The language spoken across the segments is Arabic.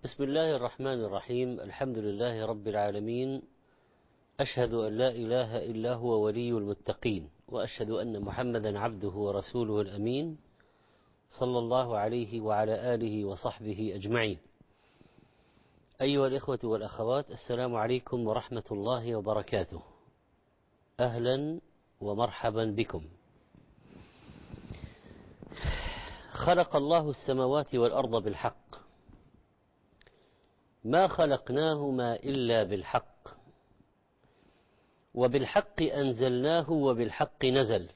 بسم الله الرحمن الرحيم. الحمد لله رب العالمين، أشهد أن لا إله إلا هو ولي المتقين، وأشهد أن محمدا عبده ورسوله الأمين، صلى الله عليه وعلى آله وصحبه أجمعين. أيها الإخوة والأخوات، السلام عليكم ورحمة الله وبركاته. أهلا ومرحبا بكم. خلق الله السماوات والأرض بالحق، ما خلقناهما إلا بالحق، وبالحق أنزلناه وبالحق نزل.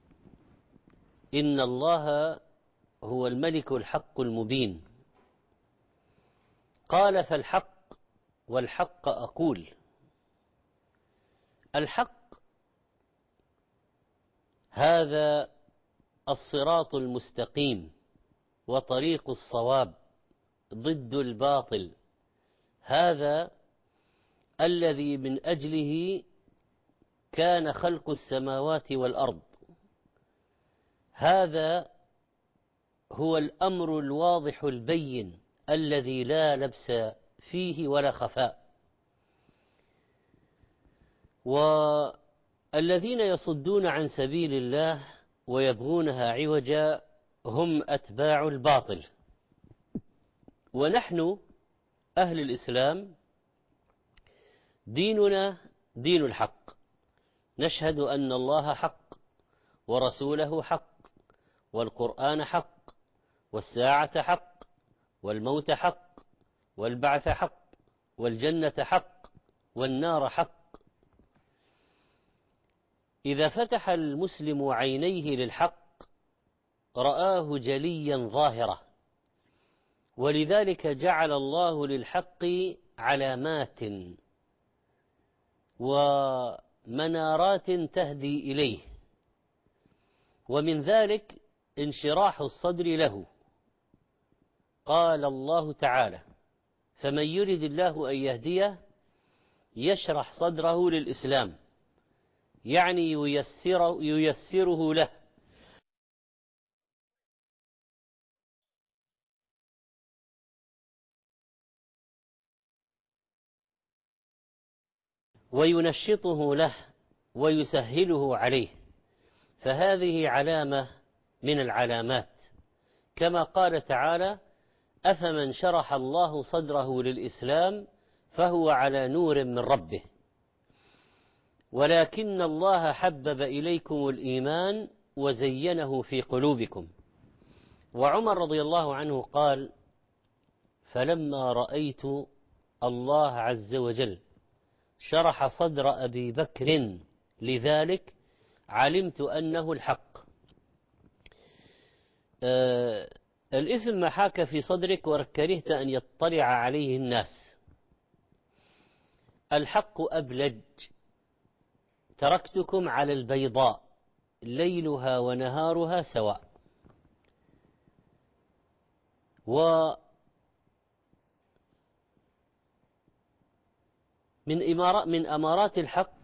إن الله هو الملك الحق المبين. قال فالحق والحق أقول. الحق هذا الصراط المستقيم وطريق الصواب، ضد الباطل، هذا الذي من أجله كان خلق السماوات والأرض. هذا هو الأمر الواضح البين الذي لا لبس فيه ولا خفاء. والذين يصدون عن سبيل الله ويبغونها عوجا هم أتباع الباطل. ونحن أهل الإسلام ديننا دين الحق، نشهد أن الله حق، ورسوله حق، والقرآن حق، والساعة حق، والموت حق، والبعث حق، والجنة حق، والنار حق. إذا فتح المسلم عينيه للحق رآه جليا ظاهرة، ولذلك جعل الله للحق علامات ومنارات تهدي إليه، ومن ذلك انشراح الصدر له. قال الله تعالى: فمن يرد الله أن يهديه يشرح صدره للإسلام، يعني ييسره له. وينشطه له ويسهله عليه. فهذه علامة من العلامات، كما قال تعالى: أفمن شرح الله صدره للإسلام فهو على نور من ربه، ولكن الله حبب إليكم الإيمان وزينه في قلوبكم. وعمر رضي الله عنه قال: فلما رأيت الله عز وجل شرح صدر أبي بكر لذلك علمت أنه الحق. الإثم ما حاك في صدرك وكرهت أن يطلع عليه الناس. الحق أبلج. تركتكم على البيضاء ليلها ونهارها سواء. ومن أمارات الحق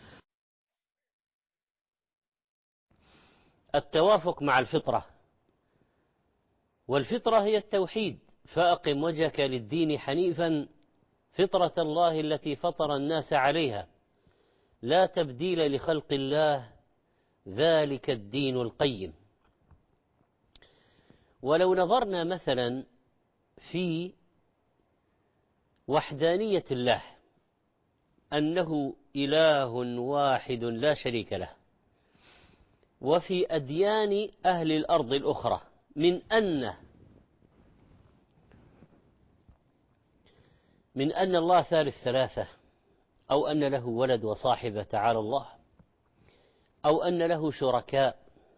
التوافق مع الفطرة، والفطرة هي التوحيد. فأقم وجهك للدين حنيفا فطرة الله التي فطر الناس عليها، لا تبديل لخلق الله، ذلك الدين القيم. ولو نظرنا مثلا في وحدانية الله، أنه إله واحد لا شريك له، وفي أديان أهل الأرض الأخرى من أن الله ثالث ثلاثة، أو أن له ولد وصاحبة تعالى الله، أو أن له شركاء.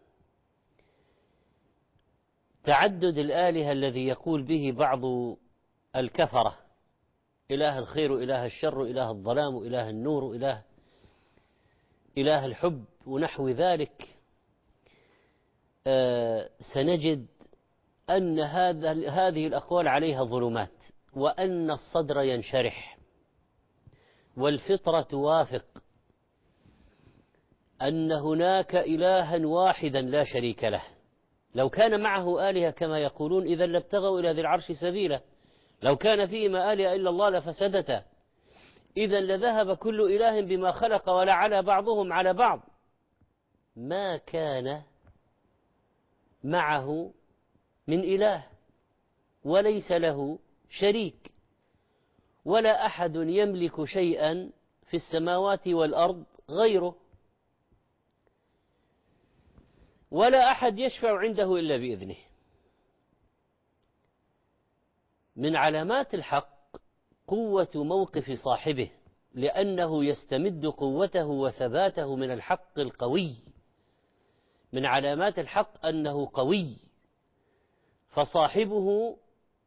تعدد الآلهة الذي يقول به بعض الكفرة: إله الخير، إله الشر، إله الظلام، إله النور، إله الحب ونحو ذلك. سنجد أن هذه الأقوال عليها ظلمات، وأن الصدر ينشرح، والفطرة توافق أن هناك إلها واحدا لا شريك له. لو كان معه آلهة كما يقولون إذا لابتغوا إلى ذي العرش سبيلا، لو كان فيهما آلهة إلا الله لفسدتا، إذا لذهب كل إله بما خلق ولا على بعضهم على بعض، ما كان معه من إله وليس له شريك، ولا أحد يملك شيئا في السماوات والأرض غيره، ولا أحد يشفع عنده إلا بإذنه. من علامات الحق قوة موقف صاحبه، لأنه يستمد قوته وثباته من الحق القوي. من علامات الحق أنه قوي، فصاحبه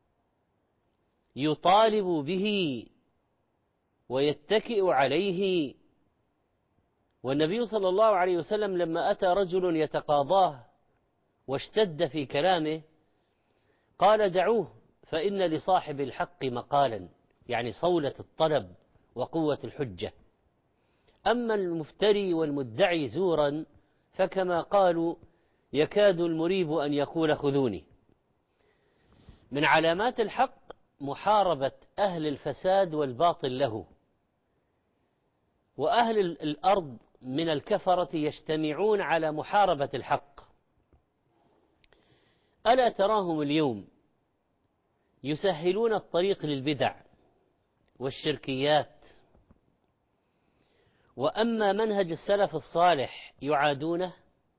يطالب به ويتكئ عليه. والنبي صلى الله عليه وسلم لما أتى رجل يتقاضاه واشتد في كلامه قال: دعوه فإن لصاحب الحق مقالا، يعني صولة الطلب وقوة الحجة. أما المفتري والمدعي زورا فكما قالوا: يكاد المريب أن يقول خذوني. من علامات الحق محاربة أهل الفساد والباطل له، وأهل الأرض من الكفرة يجتمعون على محاربة الحق. ألا تراهم اليوم يسهلون الطريق للبدع والشركيات، وأما منهج السلف الصالح يعادونه،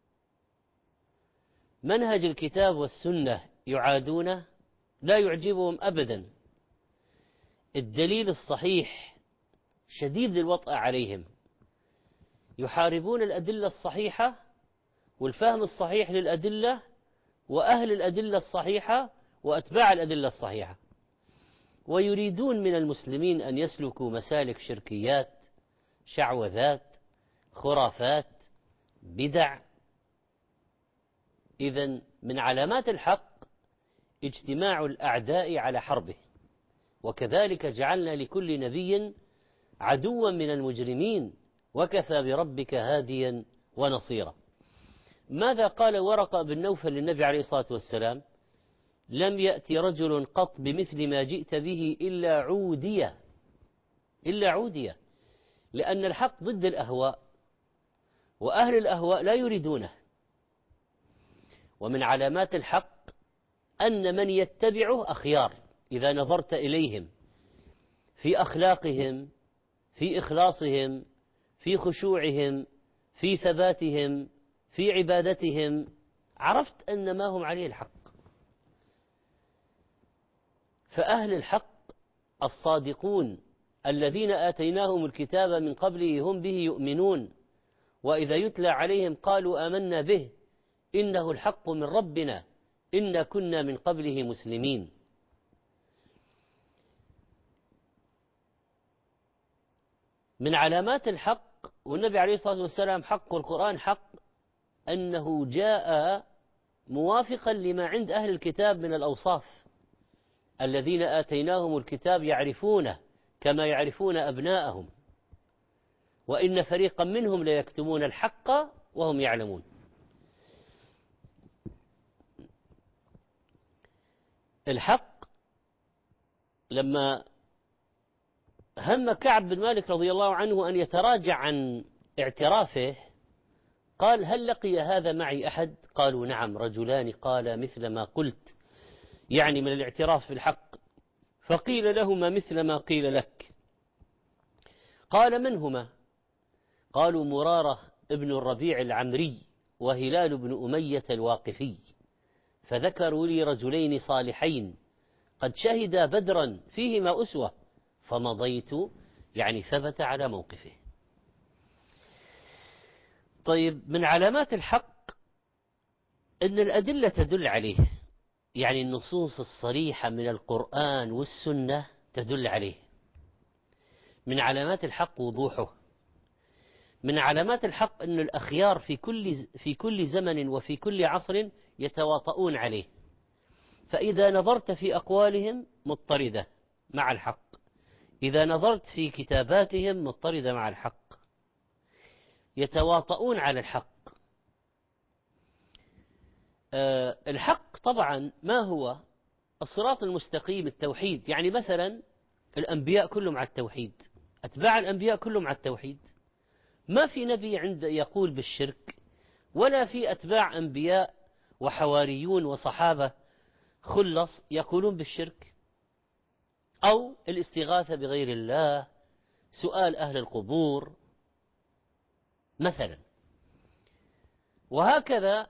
منهج الكتاب والسنة يعادونه، لا يعجبهم أبدا. الدليل الصحيح شديد الوطأ عليهم، يحاربون الأدلة الصحيحة والفهم الصحيح للأدلة وأهل الأدلة الصحيحة وأتباع الأدلة الصحيحة، ويريدون من المسلمين أن يسلكوا مسالك شركيات، شعوذات، خرافات، بدع. إذن من علامات الحق اجتماع الأعداء على حربه، وكذلك جعلنا لكل نبي عدوا من المجرمين، وكفى بربك هاديا ونصيرا. ماذا قال ورقة بن نوفل للنبي عليه الصلاة والسلام؟ لم يأتي رجل قط بمثل ما جئت به إلا عودية، إلا عودية، لأن الحق ضد الأهواء، وأهل الأهواء لا يريدونه. ومن علامات الحق أن من يتبعه أخيار إذا نظرت إليهم في أخلاقهم، في إخلاصهم، في خشوعهم، في ثباتهم، في عبادتهم، عرفت أن ما هم عليه الحق. فأهل الحق الصادقون الذين آتيناهم الكتاب من قبله هم به يؤمنون، وإذا يتلى عليهم قالوا آمنا به إنه الحق من ربنا إنا كنا من قبله مسلمين. من علامات الحق، والنبي عليه الصلاة والسلام حق القرآن حق، أنه جاء موافقا لما عند أهل الكتاب من الأوصاف. الذين آتيناهم الكتاب يعرفونه كما يعرفون أبناءهم، وإن فريقا منهم ليكتمون الحق وهم يعلمون. الحق لما هم كعب بن مالك رضي الله عنه أن يتراجع عن اعترافه قال: هل لقي هذا معي أحد؟ قالوا: نعم، رجلان قالا مثل ما قلت، يعني من الاعتراف بالحق. فقيل لهما مثل ما قيل لك. قال: من هما؟ قالوا: مرارة ابن الربيع العمري وهلال بن أمية الواقفي. فذكروا لي رجلين صالحين قد شهدا بدرا فيهما أسوة، فمضيت، يعني ثبت على موقفه. طيب، من علامات الحق أن الأدلة تدل عليه، يعني النصوص الصريحة من القرآن والسنة تدل عليه. من علامات الحق وضوحه. من علامات الحق أن الأخيار في كل زمن وفي كل عصر يتواطؤون عليه، فإذا نظرت في أقوالهم مضطردة مع الحق، إذا نظرت في كتاباتهم مضطردة مع الحق، يتواطؤون على الحق. الحق طبعا ما هو؟ الصراط المستقيم التوحيد، يعني مثلا الأنبياء كلهم على التوحيد، أتباع الأنبياء كلهم على التوحيد، ما في نبي عند يقول بالشرك، ولا في أتباع أنبياء وحواريون وصحابة خلص يقولون بالشرك أو الاستغاثة بغير الله، سؤال أهل القبور مثلا. وهكذا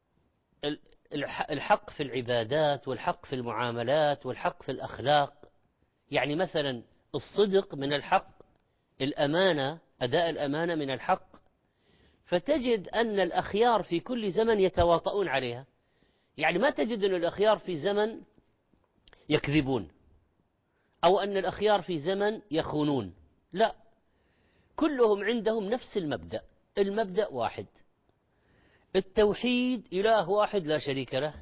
الحق في العبادات والحق في المعاملات والحق في الأخلاق، يعني مثلا الصدق من الحق، الأمانة أداء الأمانة من الحق، فتجد أن الأخيار في كل زمن يتواطؤون عليها، يعني ما تجد أن الأخيار في زمن يكذبون أو أن الأخيار في زمن يخونون، لا، كلهم عندهم نفس المبدأ، المبدأ واحد، التوحيد، إله واحد لا شريك له،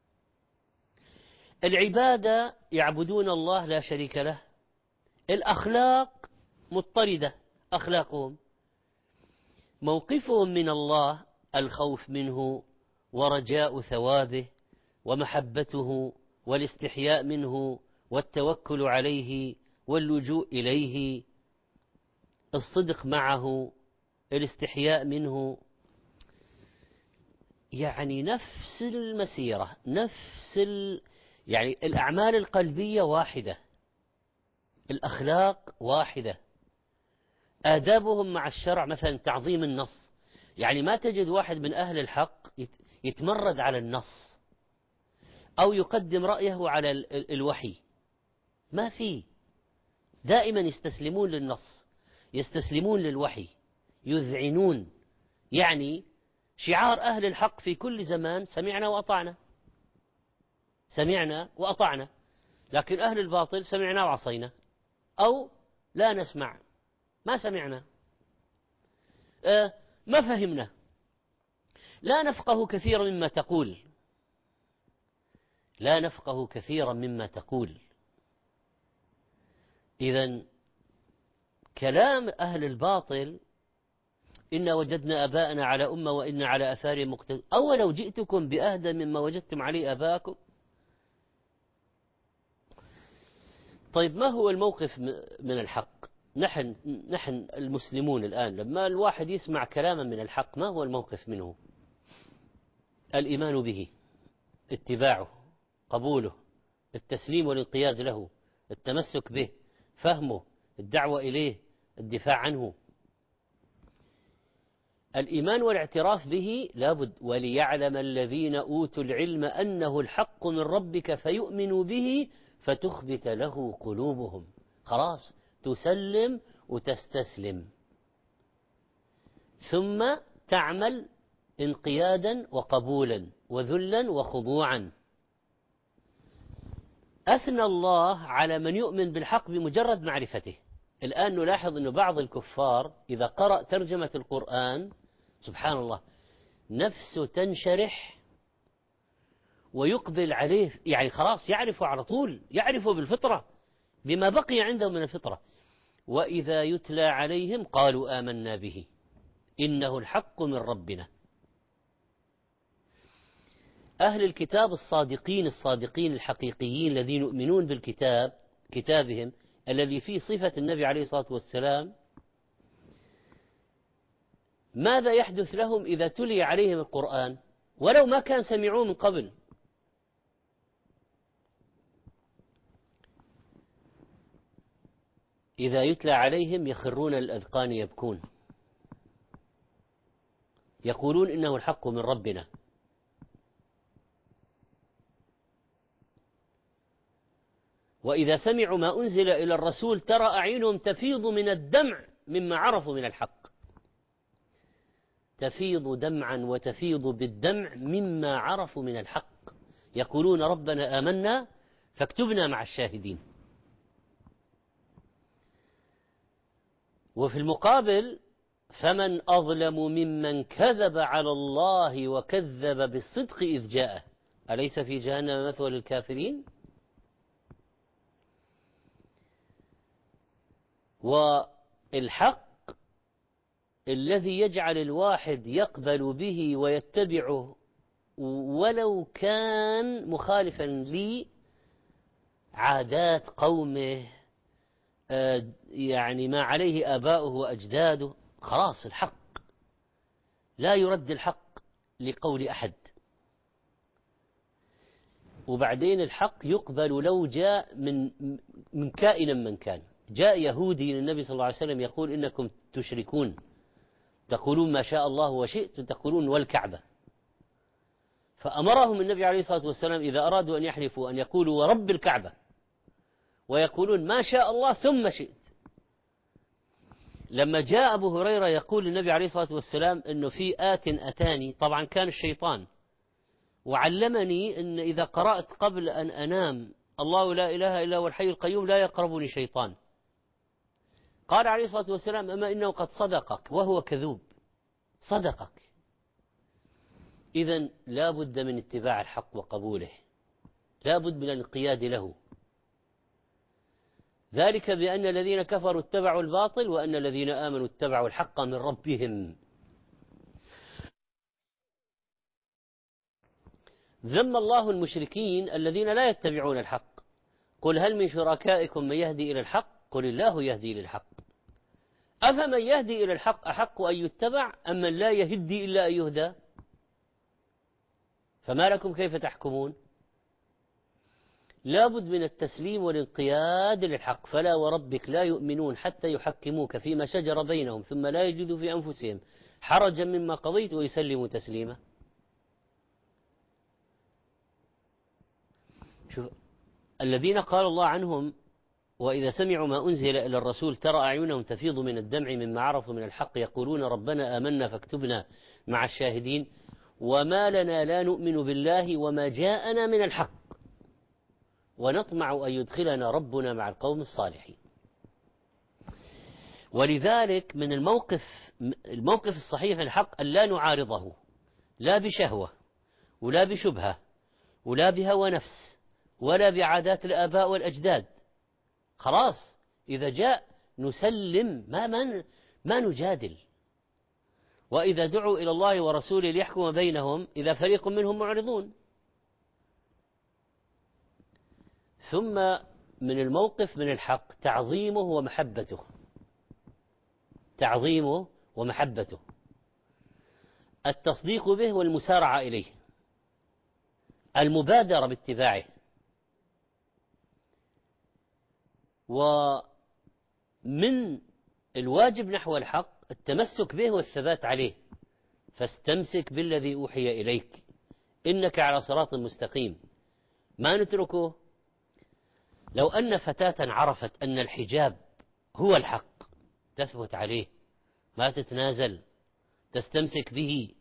العبادة يعبدون الله لا شريك له، الأخلاق مضطردة، أخلاقهم موقفهم من الله الخوف منه ورجاء ثوابه ومحبته والاستحياء منه والتوكل عليه واللجوء إليه، الصدق معه، الاستحياء منه، يعني نفس المسيرة، يعني الأعمال القلبية واحدة، الأخلاق واحدة، آدابهم مع الشرع مثلا تعظيم النص، يعني ما تجد واحد من أهل الحق يتمرد على النص أو يقدم رأيه على الوحي، ما في، دائما يستسلمون للنص، يستسلمون للوحي، يذعنون، يعني شعار أهل الحق في كل زمان سمعنا وأطعنا، سمعنا وأطعنا، لكن أهل الباطل سمعنا وعصينا، أو لا نسمع، ما سمعنا، ما فهمنا، لا نفقه كثيرا مما تقول، لا نفقه كثيرا مما تقول. إذن كلام أهل الباطل إنا وجدنا آباءنا على أمة وإنا على آثارهم مقتدون، أولو جئتكم بأهدى مما وجدتم عليه آباءكم. طيب ما هو الموقف من الحق؟ نحن المسلمون الآن لما الواحد يسمع كلاما من الحق ما هو الموقف منه؟ الإيمان به، اتباعه، قبوله، التسليم والانقياد له، التمسك به، فهمه، الدعوة إليه، الدفاع عنه. الإيمان والاعتراف به لابد، وليعلم الذين أوتوا العلم أنه الحق من ربك فيؤمنوا به فتخبت له قلوبهم، خلاص تسلم وتستسلم، ثم تعمل انقيادا وقبولا وذلا وخضوعا. أثنى الله على من يؤمن بالحق بمجرد معرفته. الآن نلاحظ أن بعض الكفار إذا قرأ ترجمة القرآن سبحان الله نفسه تنشرح ويقبل عليه، يعني خلاص يعرفه على طول، يعرفه بالفطرة بما بقي عنده من الفطرة. وإذا يتلى عليهم قالوا آمنا به إنه الحق من ربنا. أهل الكتاب الصادقين الحقيقيين الذين يؤمنون بالكتاب، كتابهم الذي فيه صفة النبي عليه الصلاة والسلام، ماذا يحدث لهم إذا تلي عليهم القرآن ولو ما كان سمعوه من قبل؟ إذا يتلى عليهم يخرون الأذقان يبكون، يقولون إنه الحق من ربنا. وإذا سمعوا ما أنزل إلى الرسول ترى أعينهم تفيض من الدمع مما عرفوا من الحق، تفيض دمعا وتفيض بالدمع مما عرفوا من الحق، يقولون ربنا آمنا فاكتبنا مع الشاهدين. وفي المقابل فمن أظلم ممن كذب على الله وكذب بالصدق إذ جاءه أليس في جهنم مثوى للكافرين؟ والحق الذي يجعل الواحد يقبل به ويتبعه ولو كان مخالفا لي عادات قومه، يعني ما عليه آباؤه وأجداده. خلاص الحق لا يرد الحق لقول أحد. وبعدين الحق يقبل لو جاء من كائنا من كان. جاء يهودي للنبي صلى الله عليه وسلم يقول إنكم تشركون، تقولون ما شاء الله وشئت، تقولون والكعبة. فأمرهم النبي عليه الصلاة والسلام إذا أرادوا أن يحلفوا أن يقولوا ورب الكعبة، ويقولون ما شاء الله ثم شئت. لما جاء أبو هريرة يقول للنبي عليه الصلاة والسلام إنه في أتاني، طبعا كان الشيطان، وعلمني أن إذا قرأت قبل أن أنام الله لا إله إلا هو الحي القيوم لا يقربني شيطان. قال عليه الصلاة والسلام أما إنه قد صدقك وهو كذوب، صدقك. إذن لا بد من اتباع الحق وقبوله، لا بد من الانقياد له. ذلك بأن الذين كفروا اتبعوا الباطل وأن الذين آمنوا اتبعوا الحق من ربهم. ذم الله المشركين الذين لا يتبعون الحق. قل هل من شركائكم من يهدي إلى الحق؟ قل الله يهدي للحق. أفمن يهدي إلى الحق أحق أن يتبع أم من لا يهدي إلا أن يهدى؟ فما لكم كيف تحكمون؟ لا بد من التسليم والانقياد للحق. فلا وربك لا يؤمنون حتى يحكموك فيما شجر بينهم ثم لا يجدوا في أنفسهم حرجا مما قضيت ويسلموا تسليما. شوف الذين قال الله عنهم وإذا سمعوا ما أنزل إلى الرسول ترى أعينهم تفيض من الدمع مما عرفوا من الحق يقولون ربنا آمنا فاكتبنا مع الشاهدين وما لنا لا نؤمن بالله وما جاءنا من الحق ونطمع أن يدخلنا ربنا مع القوم الصالحين. ولذلك من الموقف الصحيح من الحق أن لا نعارضه لا بشهوة ولا بشبهة ولا بهوى نفس ولا بعادات الآباء والأجداد. خلاص إذا جاء نسلم ما نجادل. وإذا دعوا إلى الله ورسوله ليحكم بينهم إذا فريق منهم معرضون. ثم من الموقف من الحق تعظيمه ومحبته، تعظيمه ومحبته، التصديق به والمسارعة إليه، المبادرة باتباعه. ومن الواجب نحو الحق التمسك به والثبات عليه. فاستمسك بالذي أوحي إليك إنك على صراط مستقيم. ما نتركه. لو أن فتاة عرفت أن الحجاب هو الحق تثبت عليه، ما تتنازل، تستمسك به.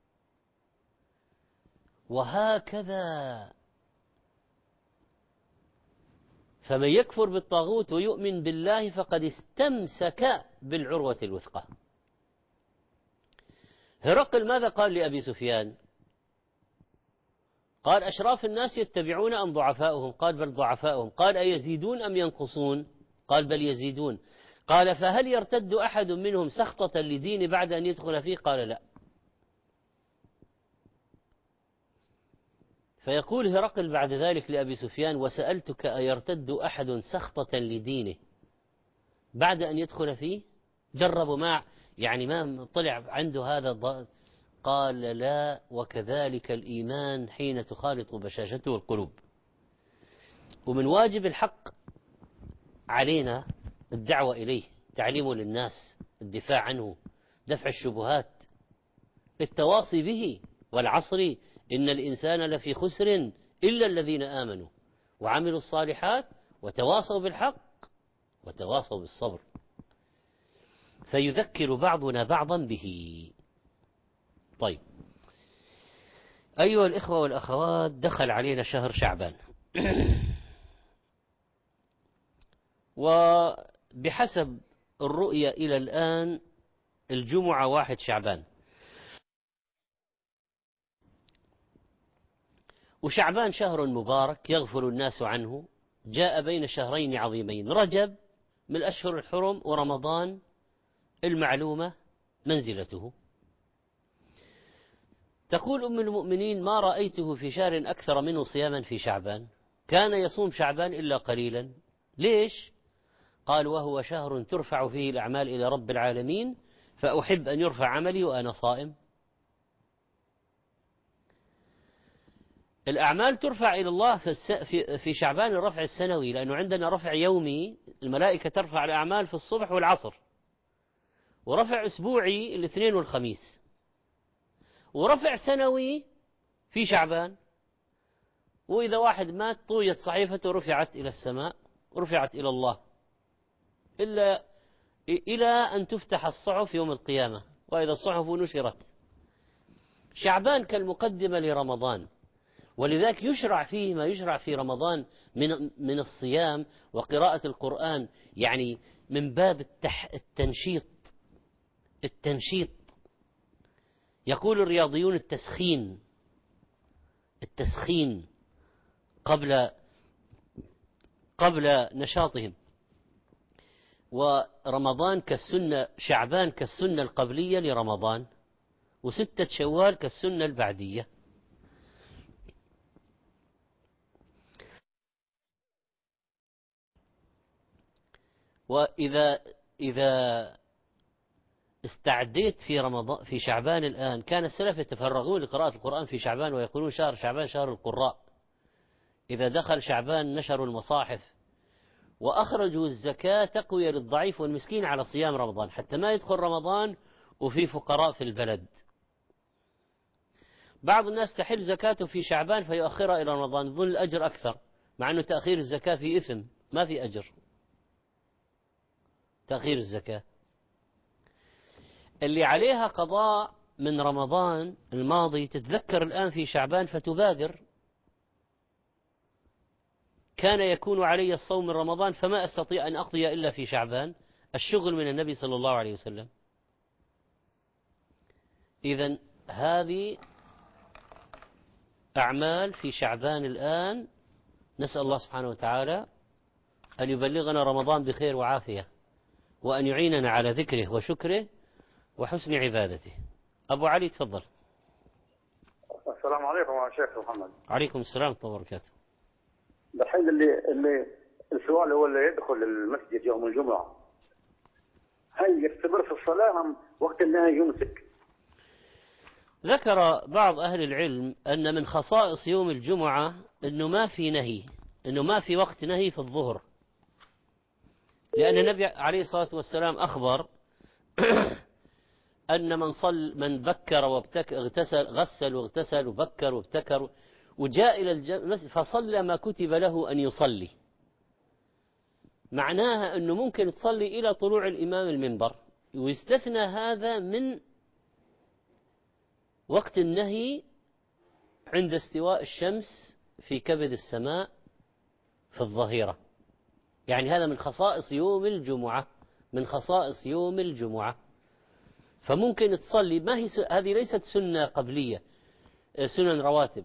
وهكذا. فمن يكفر بالطاغوت ويؤمن بالله فقد استمسك بالعروة الوثقى. هرقل ماذا قال لأبي سفيان؟ قال أشراف الناس يتبعون أم ضعفاؤهم؟ قال بل ضعفاؤهم. قال أيزيدون أم ينقصون؟ قال بل يزيدون. قال فهل يرتد أحد منهم سخطة لدين بعد أن يدخل فيه؟ قال لا. فيقول هرقل بعد ذلك لأبي سفيان وسألتك أيرتد أحد سخطة لدينه بعد أن يدخل فيه؟ جربوا ما طلع عنده هذا قال لا وكذلك الإيمان حين تخالط بشاشته القلوب. ومن واجب الحق علينا الدعوة إليه، تعليمه للناس، الدفاع عنه، دفع الشبهات، التواصي به. والعصر إن الإنسان لفي خسر إلا الذين آمنوا وعملوا الصالحات وتواصوا بالحق وتواصوا بالصبر. فيذكر بعضنا بعضا به. طيب أيها الإخوة والأخوات، دخل علينا شهر شعبان وبحسب الرؤية إلى الآن الجمعة 1 شعبان، وشعبان شهر مبارك يغفل الناس عنه، جاء بين شهرين عظيمين، رجب من الأشهر الحرم ورمضان المعلومة منزلته. تقول أم المؤمنين ما رأيته في شهر أكثر منه صياما في شعبان. كان يصوم شعبان إلا قليلا. ليش؟ قال وهو شهر ترفع فيه الأعمال إلى رب العالمين، فأحب أن يرفع عملي وأنا صائم. الأعمال ترفع إلى الله في شعبان الرفع السنوي، لأنه عندنا رفع يومي، الملائكة ترفع الأعمال في الصبح والعصر، ورفع أسبوعي الاثنين والخميس، ورفع سنوي في شعبان. وإذا واحد مات طويت صحيفته رفعت إلى السماء ورفعت إلى الله إلى أن تفتح الصحف يوم القيامة، وإذا الصحف نشرت. شعبان كالمقدمة لرمضان، ولذلك يشرع فيه ما يشرع في رمضان من الصيام وقراءة القرآن، يعني من باب التنشيط. يقول الرياضيون التسخين قبل نشاطهم. ورمضان كالسنة، شعبان كالسنة القبلية لرمضان، وستة شوال كالسنة البعدية. وإذا استعديت في رمضان في شعبان الآن، كان السلف يتفرغون لقراءة القرآن في شعبان، ويقولون شهر شعبان شهر القراء. إذا دخل شعبان نشروا المصاحف وأخرجوا الزكاة تقوية للضعيف والمسكين على صيام رمضان، حتى ما يدخل رمضان وفي فقراء في البلد. بعض الناس تحل زكاته في شعبان فيؤخرها إلى رمضان، يظن الأجر أكثر، مع أنه تأخير الزكاة في إثم، ما في أجر تأخير الزكاة. اللي عليها قضاء من رمضان الماضي تتذكر الآن في شعبان فتبادر. كان يكون علي الصوم من رمضان فما أستطيع أن أقضي إلا في شعبان، الشغل من النبي صلى الله عليه وسلم. إذن هذه أعمال في شعبان الآن، نسأل الله سبحانه وتعالى أن يبلغنا رمضان بخير وعافية، وأن يعيننا على ذكره وشكره وحسن عبادته. أبو علي تفضل. السلام عليكم يا شيخ محمد. عليكم السلام ورحمة الله وبركاته. الحين اللي السؤال هو اللي يدخل المسجد يوم الجمعة، هل يستمر في الصلاة أم وقت النهي يمسك؟ ذكر بعض أهل العلم أن من خصائص يوم الجمعة أنه ما في نهي، أنه ما في وقت نهي في الظهر، لأن النبي عليه الصلاة والسلام أخبر أن من بكر غسل واغتسل وبكر وابتكر وجاء إلى المسجد فصلى ما كتب له أن يصلي، معناها أنه ممكن تصلي إلى طلوع الإمام المنبر، ويستثنى هذا من وقت النهي عند استواء الشمس في كبد السماء في الظهيرة. يعني هذا من خصائص يوم الجمعة، من خصائص يوم الجمعة. فممكن تصلي، ما هي هذه ليست سنة قبلية، سنن رواتب،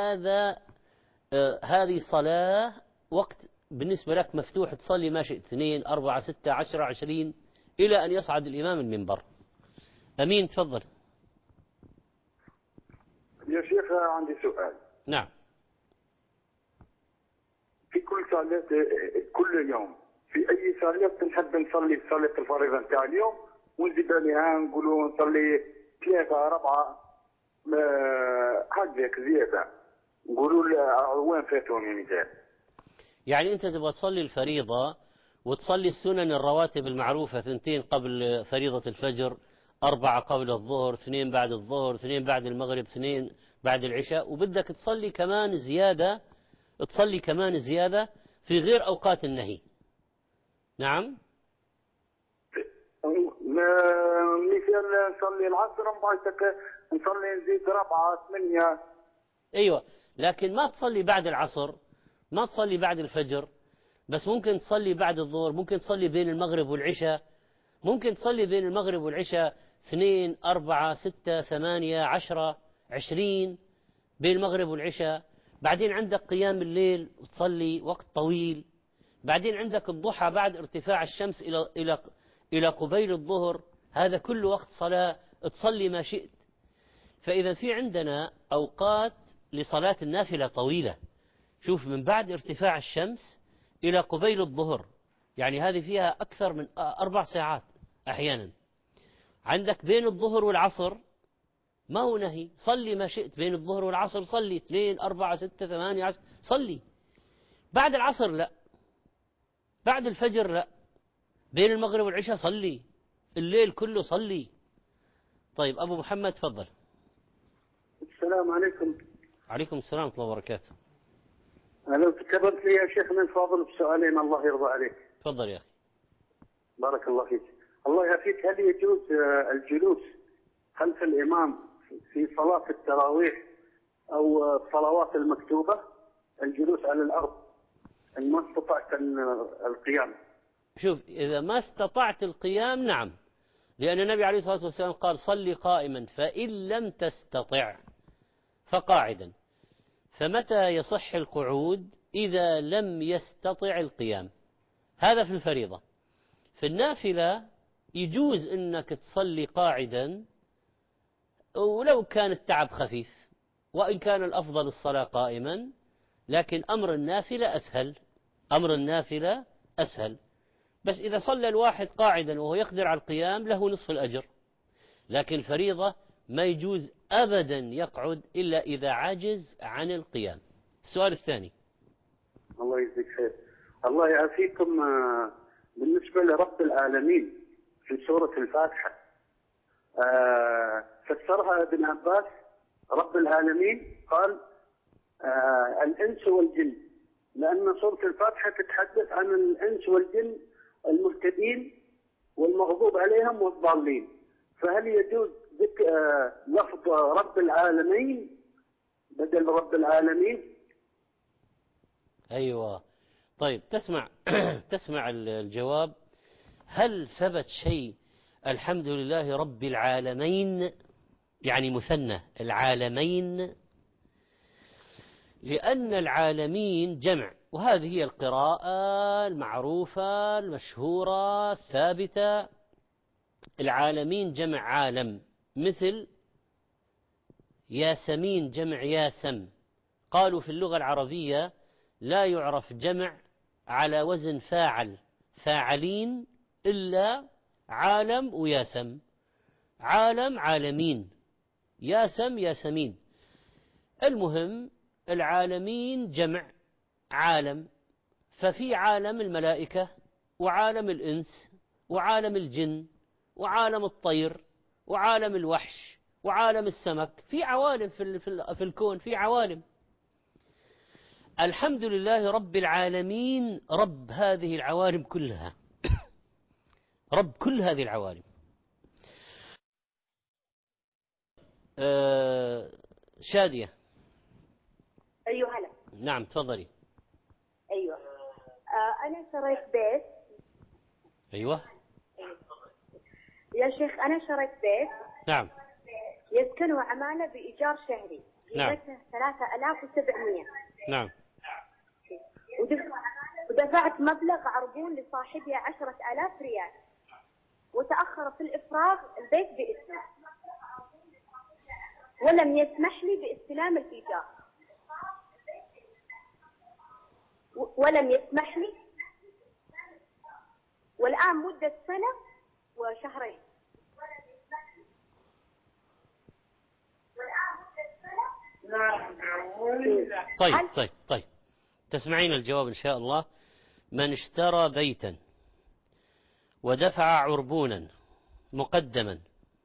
هذه صلاة وقت بالنسبة لك مفتوح، تصلي ما شئت، 2 4 6 10 20 إلى أن يصعد الإمام المنبر. أمين تفضل. يا شيخ عندي سؤال. نعم. في كل صلاة، كل يوم في أي صلاة نحب نصلي صلاة الفريضة نتاع اليوم ونزيد عليها نقولوا نصلي 3 4 هكذاك زيادة، نقولوا وين فاتوني مثال. يعني أنت تبغى تصلي الفريضة وتصلي السنن الرواتب المعروفة، 2 قبل فريضة الفجر، 4 قبل الظهر، 2 بعد الظهر، 2 بعد المغرب، 2 بعد العشاء، وبدك تصلي كمان زيادة في غير أوقات النهي. نعم. مثال نصلي العصر بعدك نصلي نزيد 4 8. أيوة، لكن ما تصلي بعد العصر، ما تصلي بعد الفجر، بس ممكن تصلي بعد الظهر، ممكن تصلي بين المغرب والعشاء، ممكن تصلي بين المغرب والعشاء 2 4 6 8 10 20 بين المغرب والعشاء. بعدين عندك قيام الليل وتصلي وقت طويل. بعدين عندك الضحى بعد ارتفاع الشمس إلى قبيل الظهر، هذا كل وقت صلاة تصلي ما شئت. فإذا في عندنا أوقات لصلاة النافلة طويلة، شوف من بعد ارتفاع الشمس إلى قبيل الظهر، يعني هذه فيها أكثر من 4 ساعات أحيانا. عندك بين الظهر والعصر ما هو نهي، صلي ما شئت بين الظهر والعصر، صلي 2 4 6 8 10 صلي. بعد العصر لا، بعد الفجر لا، بين المغرب والعشاء صلي، الليل كله صلي. طيب أبو محمد تفضل. السلام عليكم. عليكم السلام ورحمة الله وبركاته. لو تكرمت لي يا شيخنا الفاضل بسؤالين الله يرضى عليك. تفضل يا أخي. بارك الله فيك. الله يعافيك، هل يجوز الجلوس خلف الإمام في صلاة التراويح أو الصلوات المكتوبة، الجلوس على الأرض إن ما استطعت القيام؟ شوف، إذا ما استطعت القيام نعم، لأن النبي عليه الصلاة والسلام قال صلي قائما فإن لم تستطع فقاعدا. فمتى يصح القعود؟ إذا لم يستطع القيام. هذا في الفريضة. في النافلة يجوز أنك تصلي قاعدا ولو كان التعب خفيف، وإن كان الأفضل الصلاة قائما، لكن أمر النافلة أسهل، أمر النافلة أسهل. بس إذا صلى الواحد قاعدا وهو يقدر على القيام له نصف الأجر. لكن الفريضة ما يجوز أبدا يقعد إلا إذا عجز عن القيام. السؤال الثاني. الله يجزيك خير. الله يعافيكم. بالنسبة لرب العالمين في سورة الفاتحة، فسرها ابن عباس رب العالمين قال الإنس والجن، لأن سورة الفاتحة تتحدث عن الإنس والجن المهتدين والمغضوب عليهم والضالين، فهل يجوز لفظ رب العالمين بدل رب العالمين؟ أيوة. طيب تسمع الجواب. هل ثبت شيء الحمد لله رب العالمين يعني مثنى العالمين؟ لأن العالمين جمع، وهذه هي القراءة المعروفة المشهورة الثابتة. العالمين جمع عالم، مثل ياسمين جمع ياسم. قالوا في اللغة العربية لا يعرف جمع على وزن فاعل فاعلين إلا عالم وياسم. عالم عالمين، ياسم ياسمين. المهم العالمين جمع عالم، ففي عالم الملائكة وعالم الإنس وعالم الجن وعالم الطير وعالم الوحش وعالم السمك، في عوالم في الكون، في عوالم. الحمد لله رب العالمين رب هذه العوالم كلها رب كل هذه العوالم. شادية. أيوة هلا. نعم تفضلي. أيوة. أنا شريت بيت. أيوة يا شيخ أنا شريت بيت. نعم. يسكنه عمالة بإيجار شهري. نعم. قيمته 3700. نعم. ودفعت مبلغ عربون لصاحبها 10,000 ريال، وتأخر في الإفراغ البيت باسمه، ولم يسمح لي باستلام الإيجار، ولم يسمح لي، والآن مدة سنة وشهرين. طيب تسمعين الجواب إن شاء الله. من اشترى بيتا ودفع عربونا مقدما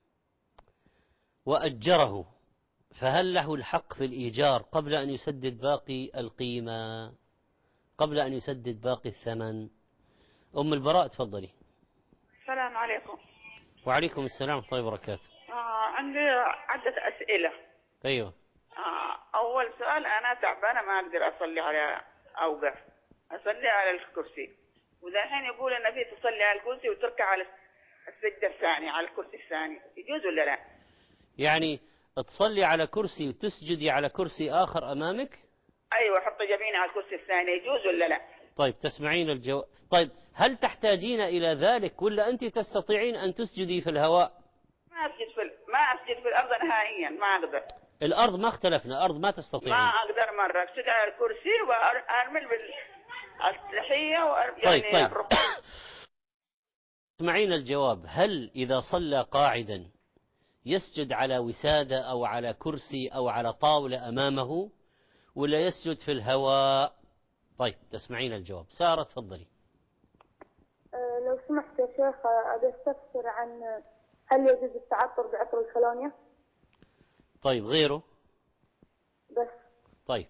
وأجره، فهل له الحق في الإيجار قبل أن يسدد باقي القيمة، قبل أن يسدد باقي الثمن؟ أم البراء تفضلي. السلام عليكم. وعليكم السلام ورحمة الله وبركاته. عندي عدة أسئلة. أيوة. أول سؤال، أنا تعبانة ما أقدر أصلي على أوقف، أصلي على الكرسي، ودحين يقول النبي تصلي على الكرسي وتركع على السجدة الثانية على الكرسي الثاني، يجوز ولا لا؟ يعني تصلي على كرسي وتسجدي على كرسي آخر أمامك؟ أيوة، حط جبيني على الكرسي الثاني، يجوز ولا لا؟ طيب تسمعين الجواب. طيب هل تحتاجين إلى ذلك ولا أنت تستطيعين أن تسجدي في الهواء؟ ما أسجد في الأرض نهائيا، ما أقدر. الأرض ما اختلفنا، الأرض ما ما تستطيع. أقدر مرة أقصد على الكرسي وأرمل بالتحية طيب يعني الركوع. اسمعين الجواب. هل إذا صلى قاعدا يسجد على وسادة أو على كرسي أو على طاولة أمامه، ولا يسجد في الهواء؟ طيب تسمعين الجواب. سارة تفضلي. لو سمحت يا شيخ، أبي أستفسر عن هل يجوز التعطر بعطر الكولونيا؟ طيب غيره؟ بس. طيب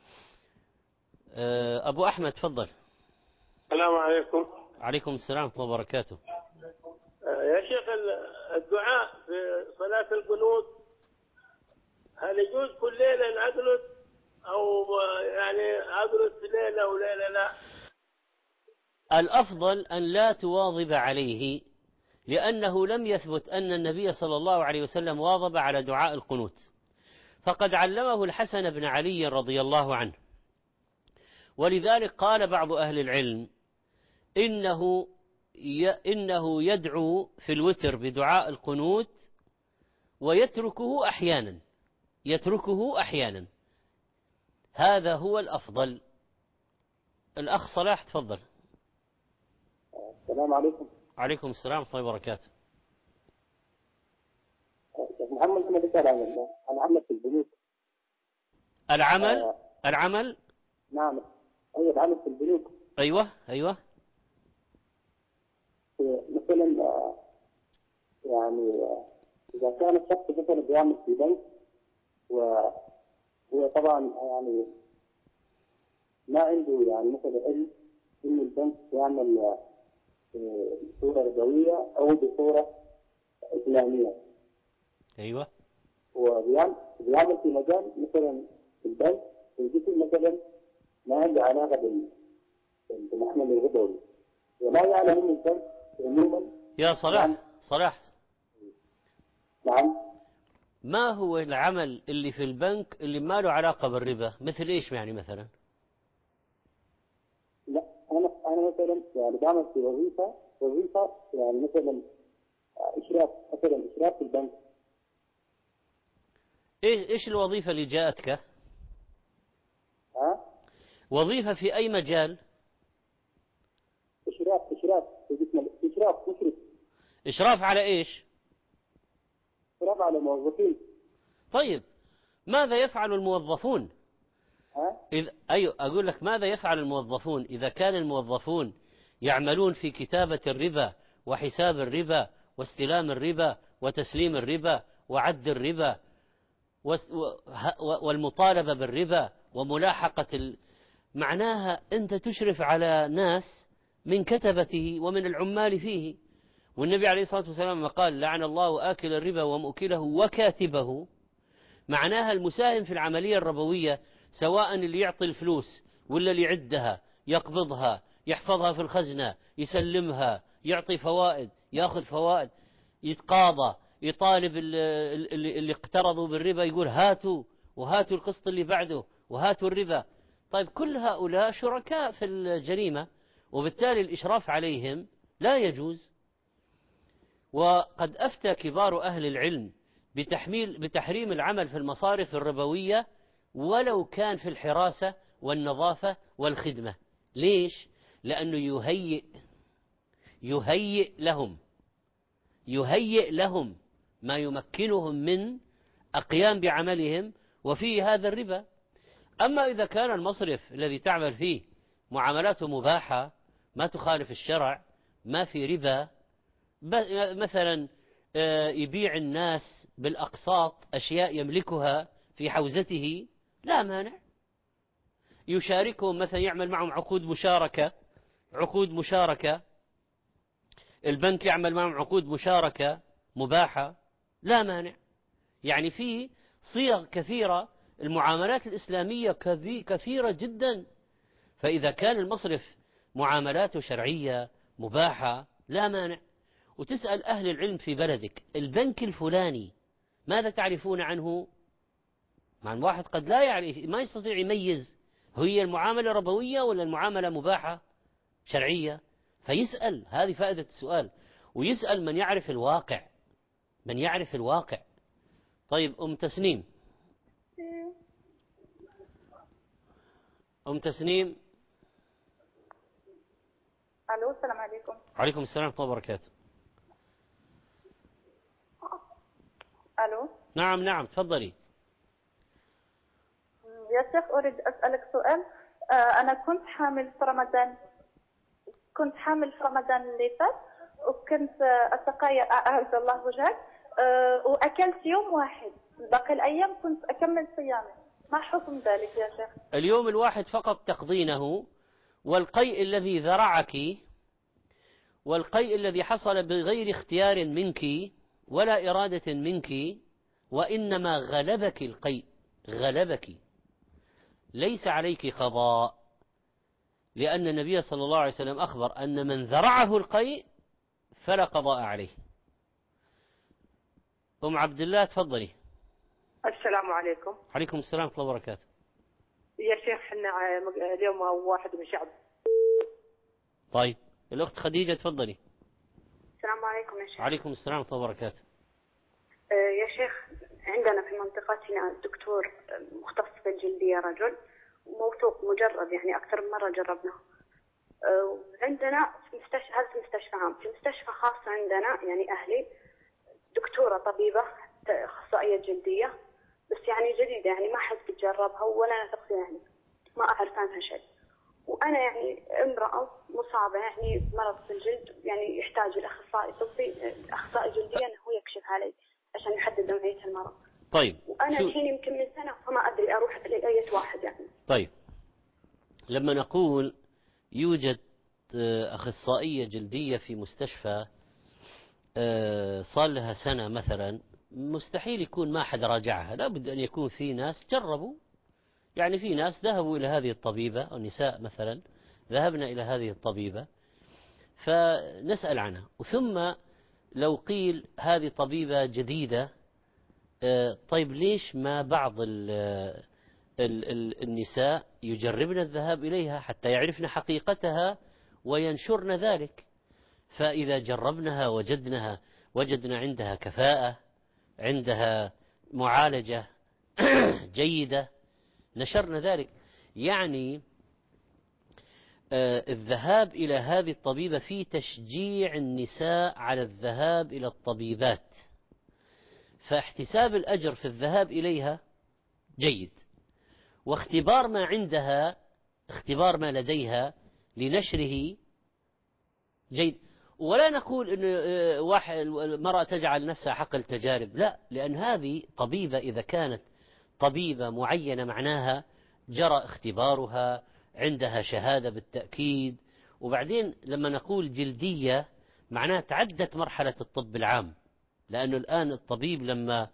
أبو أحمد تفضل. السلام عليكم. عليكم السلام ورحمة الله وبركاته. يا شيخ، الدعاء في صلاة القنوت هل يجوز كل ليلة نقنت أو يعني أقنت ليلة وليلة لا؟ الأفضل أن لا تواظب عليه، لأنه لم يثبت أن النبي صلى الله عليه وسلم واظب على دعاء القنوت، فقد علمه الحسن بن علي رضي الله عنه. ولذلك قال بعض أهل العلم إنه يدعو في الوتر بدعاء القنوت ويتركه أحيانا. هذا هو الأفضل. الأخ صلاح تفضل. السلام عليكم. عليكم السلام ورحمة الله وبركاته. شيخ محمد، أنا بسأل عن عمل في البنوك. العمل نعم. أيوة، العمل في البنوك. أيوة. مثلا يعني إذا كان الشخص مثلا بيعمل في بنك وهو طبعا يعني ما عنده يعني مثلا علم إن البنك يعمل بصورة ربوية أو بصورة إسلامية. أيوة. وبيعمل في مجال مثلا في البنك ويجي مثلا ما عنده علاقة بالعمل الربوي ولا يعلم من البنك عموما. يا صلاح. نعم. ما هو العمل اللي في البنك اللي ما له علاقة بالربا؟ مثل إيش يعني مثلا؟ لا، أنا مثلا يعني بعمل في وظيفة يعني مثلا إشراف في البنك. إيش الوظيفة اللي جاءتك؟ وظيفة في أي مجال؟ إشراف على إيش؟ إشراف على موظفين. طيب ماذا يفعل الموظفون؟ أيوة أقول لك ماذا يفعل الموظفون إذا كان الموظفون يعملون في كتابة الربا وحساب الربا واستلام الربا وتسليم الربا وعد الربا والمطالبة بالربا وملاحقة معناها أنت تشرف على ناس من كتبته ومن العمال فيه. والنبي عليه الصلاة والسلام قال لعن الله آكل الربا ومؤكله وكاتبه. معناها المساهم في العملية الربوية، سواء اللي يعطي الفلوس ولا اللي يعدها يقبضها يحفظها في الخزنة يسلمها يعطي فوائد يأخذ فوائد يتقاضى يطالب اللي اقترضوا بالربا يقول هاتوا وهاتوا القسط اللي بعده وهاتوا الربا. طيب كل هؤلاء شركاء في الجريمة، وبالتالي الإشراف عليهم لا يجوز. وقد أفتى كبار أهل العلم بتحريم العمل في المصارف الربوية ولو كان في الحراسة والنظافة والخدمة. ليش؟ لأنه يهيئ لهم ما يمكنهم من القيام بعملهم وفيه هذا الربا. أما إذا كان المصرف الذي تعمل فيه معاملاته مباحة ما تخالف الشرع، ما في ربا، مثلا يبيع الناس بالأقساط أشياء يملكها في حوزته لا مانع. يشاركهم مثلا يعمل معهم عقود مشاركة البنك يعمل معهم عقود مشاركة مباحة لا مانع. يعني في صيغ كثيرة. المعاملات الإسلامية كثيرة جدا. فإذا كان المصرف معاملاته شرعية مباحة لا مانع. وتسأل أهل العلم في بلدك البنك الفلاني ماذا تعرفون عنه؟ مع الواحد قد لا يعرف، ما يستطيع يميز هي المعاملة ربوية ولا المعاملة مباحة شرعية. فيسأل، هذه فائدة السؤال، ويسأل من يعرف الواقع. طيب تسنيم أم تسنيم. الو السلام عليكم. عليكم السلام ورحمة الله وبركاته. الو. نعم نعم تفضلي. يا شيخ اريد اسالك سؤال. انا كنت حامل في رمضان اللي فات، وكنت اتقي اعز الله وجهك، واكلت يوم واحد، باقي الايام كنت اكمل صيامي، ما حكم ذلك يا شيخ؟ اليوم الواحد فقط تقضينه، والقيء الذي ذرعك والقيء الذي حصل بغير اختيار منك ولا إرادة منك، وإنما غلبك القيء، غلبك، ليس عليك قضاء، لأن النبي صلى الله عليه وسلم أخبر أن من ذرعه القيء فلا قضاء عليه. أم عبد الله تفضلي. السلام عليكم. عليكم السلام ورحمة الله وبركاته. يا شيخ احنا اليوم واحد من شعب. طيب الأخت خديجة تفضلي. السلام عليكم يا شيخ. عليكم السلام ورحمة الله وبركاته. يا شيخ، عندنا في منطقتنا دكتور مختص في الجلدية، رجل موثوق مجرب، يعني أكثر من مرة جربناه. عندنا في مستشفى، هذا في مستشفى عام، في مستشفى خاص عندنا يعني أهلي، دكتورة طبيبة أخصائية جلدية، بس يعني جديدة، يعني ما حد بتجربها ولا نثق فيها، يعني ما أعرف عنها شيء. وأنا يعني امرأة مصابة يعني بمرض في الجلد، يعني يحتاج الأخصائي الطبي، أخصائي جلدية، أنه هو يكشف علي عشان يحدد نوعية المرض. طيب وأنا الحين يمكن من سنة فما أدري أروح لأي واحد يعني. طيب لما نقول يوجد أخصائية جلدية في مستشفى صار لها سنة مثلا، مستحيل يكون ما حد راجعها، لابد أن يكون في ناس جربوا، يعني في ناس ذهبوا إلى هذه الطبيبة، النساء مثلا ذهبنا إلى هذه الطبيبة فنسأل عنها. وثم لو قيل هذه طبيبة جديدة، طيب ليش ما بعض النساء يجربن الذهاب إليها حتى يعرفن حقيقتها وينشرن ذلك؟ فإذا جربنها وجدنا عندها كفاءة، عندها معالجة جيدة، نشرنا ذلك. يعني الذهاب إلى هذه الطبيبة في تشجيع النساء على الذهاب إلى الطبيبات، فاحتساب الأجر في الذهاب إليها جيد، واختبار ما عندها، اختبار ما لديها لنشره جيد. ولا نقول أن المرأة تجعل نفسها حق التجارب، لا، لأن هذه طبيبة إذا كانت طبيبة معينة معناها جرى اختبارها، عندها شهادة بالتأكيد. وبعدين لما نقول جلدية معناها تعدت مرحلة الطب العام، لأنه الآن الطبيب لما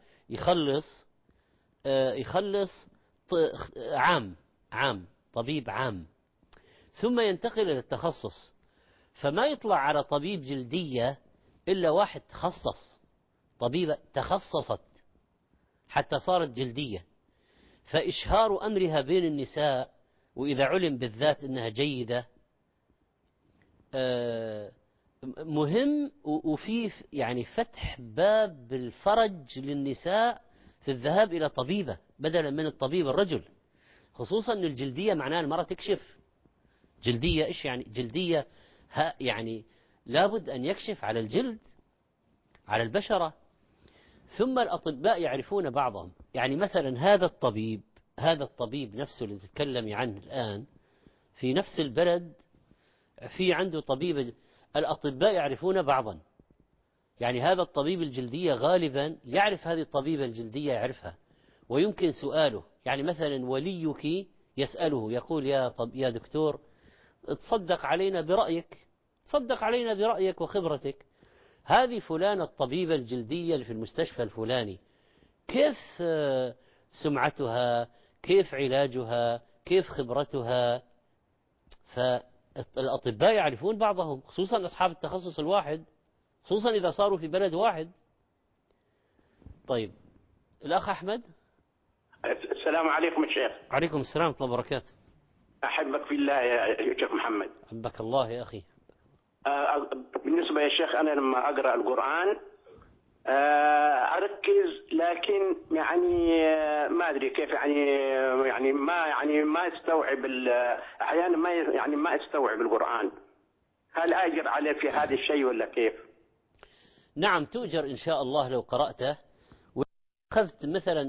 يخلص عام طبيب عام، ثم ينتقل إلى التخصص، فما يطلع على طبيب جلدية إلا واحد تخصص، طبيبة تخصصت حتى صارت جلدية. فإشهار أمرها بين النساء، وإذا علم بالذات أنها جيدة، مهم، وفي يعني فتح باب بالفرج للنساء في الذهاب إلى طبيبة بدلا من الطبيب الرجل، خصوصا أن الجلدية معناها المرأة تكشف. جلدية إيش يعني؟ جلدية يعني لابد أن يكشف على الجلد، على البشرة. ثم الأطباء يعرفون بعضهم، يعني مثلا هذا الطبيب نفسه اللي تتكلمي عنه الآن في نفس البلد في عنده طبيب، الأطباء يعرفون بعضا، يعني هذا الطبيب الجلدية غالبا يعرف هذه الطبيبة الجلدية، يعرفها، ويمكن سؤاله، يعني مثلا وليك يسأله يقول يا دكتور تصدق علينا برأيك وخبرتك، هذه فلانة الطبيبة الجلدية اللي في المستشفى الفلاني، كيف سمعتها، كيف علاجها، كيف خبرتها؟ فالأطباء يعرفون بعضهم، خصوصا أصحاب التخصص الواحد، خصوصا إذا صاروا في بلد واحد. طيب الأخ أحمد. السلام عليكم الشيخ. عليكم السلام ورحمة الله وبركاته. أحبك في الله يا شيخ محمد. أحبك الله يا أخي. بالنسبة يا شيخ، أنا لما أقرأ القرآن اركز، لكن يعني ما ادري كيف، يعني ما استوعب احيانا ما استوعب القرآن. هل اجر عليه في هذا الشيء ولا كيف؟ نعم تؤجر إن شاء الله لو قرأته. وأخذت مثلا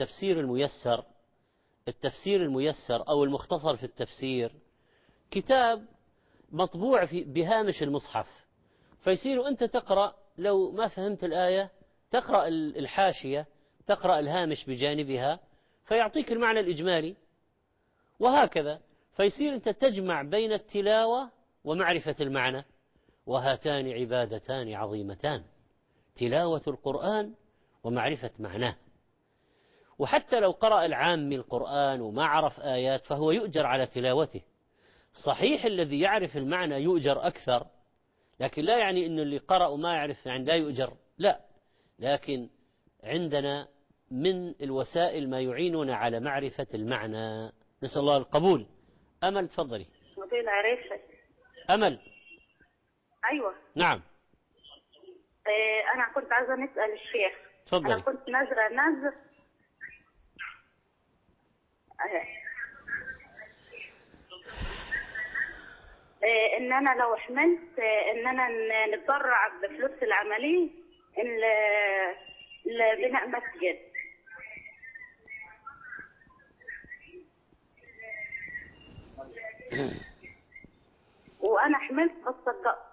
التفسير الميسر أو المختصر في التفسير، كتاب مطبوع بهامش المصحف، فيصير أنت تقرأ لو ما فهمت الآية تقرأ الحاشية، تقرأ الهامش بجانبها، فيعطيك المعنى الإجمالي، وهكذا. فيصير أنت تجمع بين التلاوة ومعرفة المعنى، وهاتان عبادتان عظيمتان، تلاوة القرآن ومعرفة معناه. وحتى لو قرأ العامي القرآن وما عرف آيات فهو يؤجر على تلاوته. صحيح الذي يعرف المعنى يؤجر أكثر، لكن لا يعني أن اللي قرأ وما يعرف يعني لا يؤجر، لا. لكن عندنا من الوسائل ما يعيننا على معرفة المعنى. نسأل الله القبول. أمل تفضلي. أمل. أيوة. نعم. أنا كنت عايزة نسأل الشيخ. تفضلي. أنا كنت نذر إن أنا لو حملت إن أنا نتبرع بفلوس العملية لبناء مسجد. وأنا حملت فصدقت.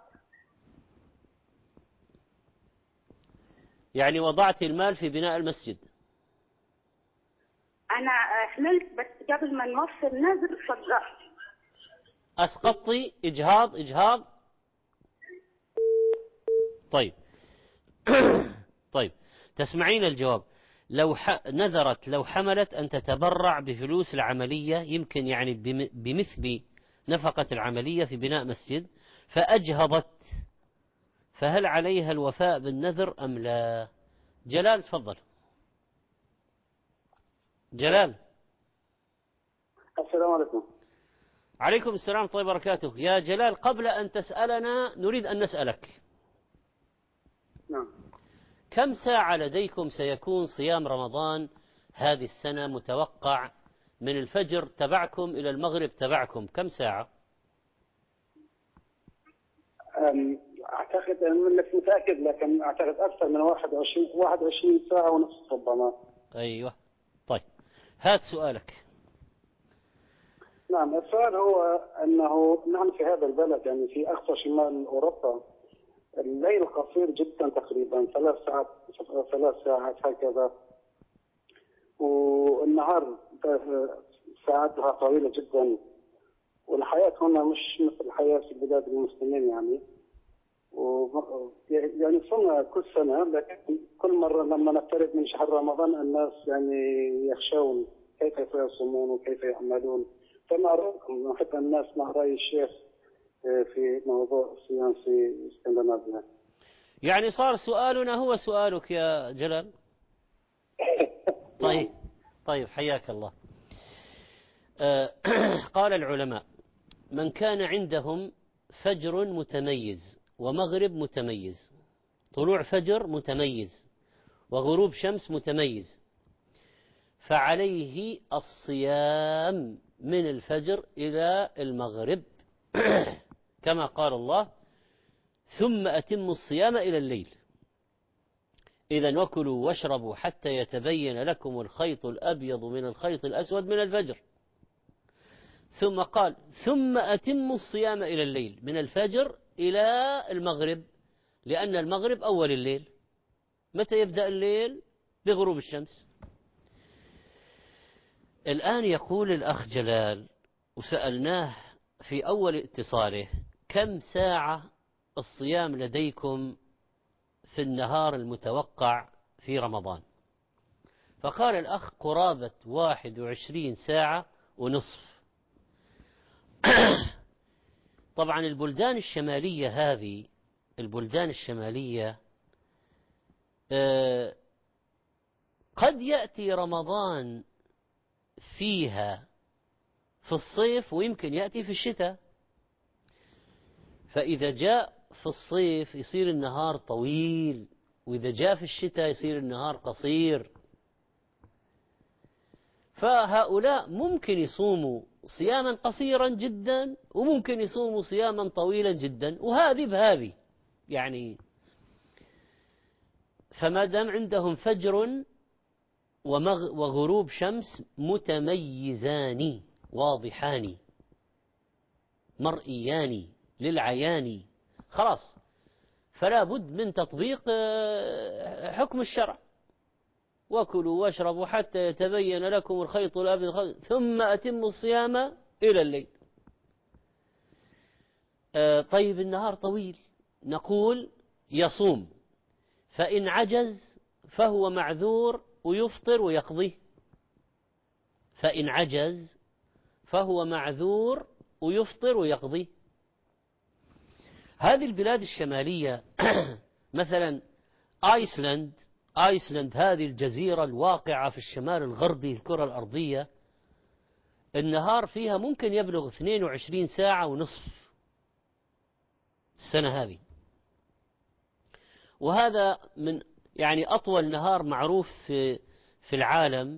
يعني وضعت المال في بناء المسجد. أنا حملت بس قبل ما نوفي النذر صدقت. أسقطي إجهاض. طيب. طيب تسمعين الجواب. نذرت لو حملت أن تتبرع بفلوس العملية، يمكن يعني بمثل نفقة العملية في بناء مسجد، فأجهضت، فهل عليها الوفاء بالنذر أم لا؟ جلال تفضل. جلال. السلام عليكم. عليكم السلام ورحمة الله وبركاته. يا جلال، قبل أن تسألنا نريد أن نسألك. نعم. كم ساعة لديكم سيكون صيام رمضان هذه السنة متوقع، من الفجر تبعكم إلى المغرب تبعكم، كم ساعة؟ أعتقد أنك متأكد، لكن أعتقد أكثر من 21 ساعة ونصف ربما. أيوة. طيب هات سؤالك. نعم، السؤال هو أنه نحن في هذا البلد، يعني في أقصى شمال أوروبا، الليل قصير جدا، تقريبا 3 ساعات هكذا، والنهار ساعاتها طويلة جدا، والحياة هنا مش مثل الحياة في بلاد المسلمين يعني. يعني صرنا كل سنة، لكن كل مرة لما نقترب من شهر رمضان الناس يعني يخشون كيف يصومون وكيف يعملون. فما رأيكم؟ نحب الناس مع رأي الشيخ في موضوع الصيام في اسكندنافيا. يعني صار سؤالنا هو سؤالك يا جلال. طيب حياك الله. قال العلماء: من كان عندهم فجر متميز ومغرب متميز، طلوع فجر متميز وغروب شمس متميز، فعليه الصيام من الفجر إلى المغرب كما قال الله: ثم أتموا الصيام إلى الليل. إذن وكلوا واشربوا حتى يتبين لكم الخيط الأبيض من الخيط الأسود من الفجر. ثم قال: ثم أتموا الصيام إلى الليل، من الفجر إلى المغرب، لأن المغرب أول الليل. متى يبدأ الليل؟ بغروب الشمس. الآن يقول الأخ جلال، وسألناه في أول اتصاله: كم ساعة الصيام لديكم في النهار المتوقع في رمضان؟ فقال الأخ: قرابة 21 ساعة ونصف. طبعا البلدان الشمالية هذه، البلدان الشمالية قد يأتي رمضان فيها في الصيف ويمكن يأتي في الشتاء. فإذا جاء في الصيف يصير النهار طويل وإذا جاء في الشتاء يصير النهار قصير. فهؤلاء ممكن يصوموا صياما قصيرا جدا وممكن يصوموا صياما طويلا جدا، وهذه بهذه يعني. فما دام عندهم فجر وغروب شمس متميزان واضحان مرئيان للعيان، خلاص فلا بد من تطبيق حكم الشرع. وكلوا واشربوا حتى يتبين لكم الخيط الأبيض ثم أتموا الصيام إلى الليل. طيب النهار طويل، نقول يصوم، فإن عجز فهو معذور ويفطر ويقضيه. فإن عجز فهو معذور ويفطر ويقضيه. هذه البلاد الشمالية مثلا آيسلند هذه الجزيرة الواقعة في الشمال الغربي الكرة الأرضية، النهار فيها ممكن يبلغ 22 ساعة ونصف السنة هذه، وهذا من يعني أطول نهار معروف في العالم.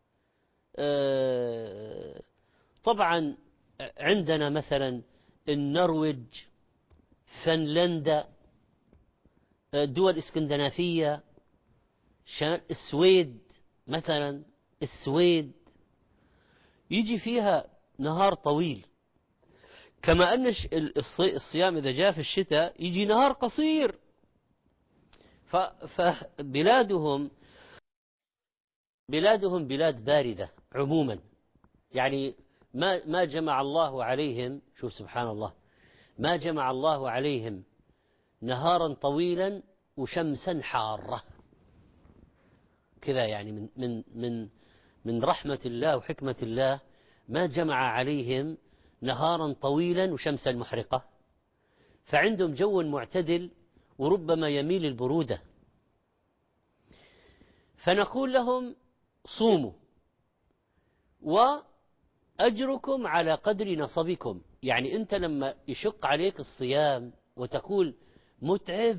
طبعا عندنا مثلا النرويج، فنلندا، دول اسكندنافية، السويد مثلا، السويد يجي فيها نهار طويل. كما أن الصيام إذا جاء في الشتاء يجي نهار قصير. فبلادهم بلاد باردة عموما، يعني ما جمع الله عليهم، شوف سبحان الله، ما جمع الله عليهم نهارا طويلا وشمسا حارة كذا، يعني من رحمة الله وحكمة الله ما جمع عليهم نهارا طويلا وشمسا محرقة، فعندهم جو معتدل وربما يميل البرودة. فنقول لهم صوموا وأجركم على قدر نصبكم. يعني أنت لما يشق عليك الصيام وتقول متعب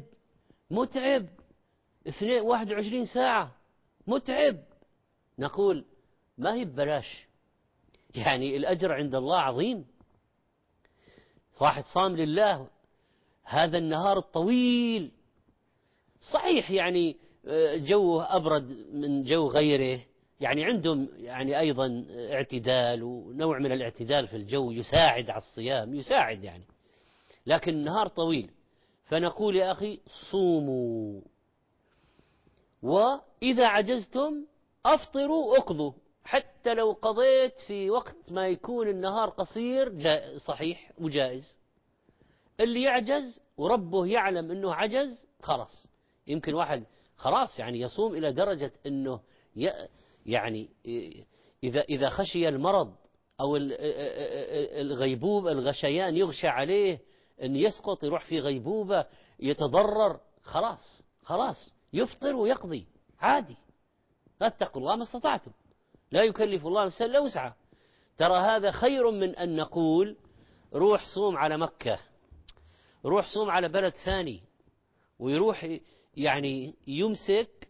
21 ساعة متعب، نقول ما هي ببلاش، يعني الأجر عند الله عظيم. واحد صام لله هذا النهار الطويل، صحيح يعني جوه أبرد من جو غيره، يعني عندهم يعني أيضا اعتدال ونوع من الاعتدال في الجو يساعد على الصيام، يساعد يعني، لكن النهار طويل. فنقول يا أخي صوموا، وإذا عجزتم أفطروا أقضوا، حتى لو قضيت في وقت ما يكون النهار قصير صحيح وجائز. اللي يعجز وربه يعلم أنه عجز خلاص، يمكن واحد خلاص يعني يصوم إلى درجة أنه يعني إذا خشي المرض أو الغيبوبة الغشيان يغشى عليه أن يسقط يروح في غيبوبة يتضرر، خلاص يفطر ويقضي عادي. فاتقوا الله ما استطعتم، لا يكلف الله نفسا إلا وسعها. ترى هذا خير من أن نقول روح صوم على مكة، روح صوم على بلد ثاني، ويروح يعني يمسك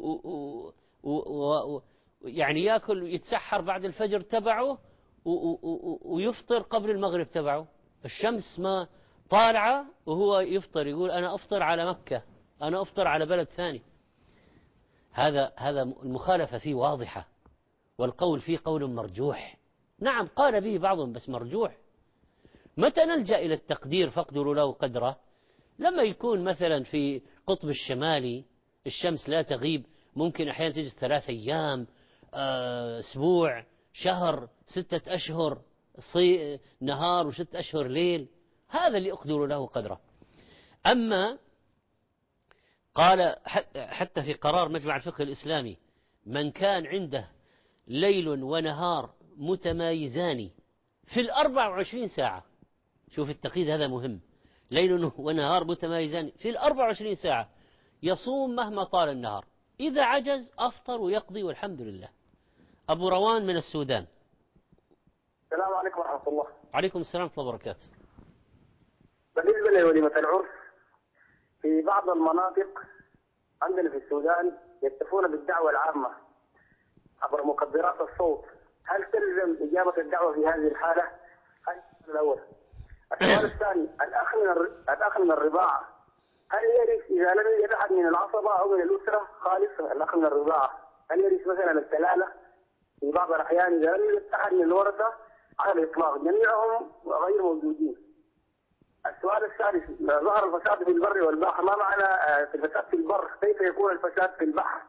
يعني يأكل يتسحر بعد الفجر تبعه ويفطر قبل المغرب تبعه، الشمس ما طالعة وهو يفطر، يقول أنا أفطر على مكة، أنا أفطر على بلد ثاني. هذا المخالفة فيه واضحة، والقول فيه قول مرجوح. نعم قال به بعضهم بس مرجوح. متى نلجأ إلى التقدير فاقدروا له قدره؟ لما يكون مثلا في قطب الشمالي الشمس لا تغيب، ممكن أحيانا تجد 3 أيام، أسبوع، شهر، 6 أشهر نهار و6 أشهر ليل، هذا اللي أقدر له قدره. أما قال حتى في قرار مجمع الفقه الإسلامي من كان عنده ليل ونهار متمايزان في 24 ساعة، شوف التقييد هذا مهم، ليل ونهار متمايزان في 24 ساعة، يصوم مهما طال النهار، إذا عجز أفطر ويقضي والحمد لله. أبو روان من السودان. السلام عليكم ورحمة الله. عليكم السلام ورحمة الله وبركاته. بالنسبة لوليمة العرس في بعض المناطق عندنا في السودان يكتفون بالدعوة العامة عبر مكبرات الصوت، هل تلزم إجابة الدعوة في هذه الحالة؟ هذا السؤال الأول. السؤال الثاني، الأخ من الرضاعة هل يرث إذا لم يوجد أحد من العصبة أو من الأسرة خالص الأخ من الرضاعة؟ هل يرث مثلا الكلالة في بعض الأحيان إذا لم يوجد أحد من الورثة على الإطلاق جميعهم غير موجودين؟ السؤال الثالث، ظهر الفساد في البر والبحر، ما معنى في الفساد في البر؟ كيف يكون الفساد في البحر؟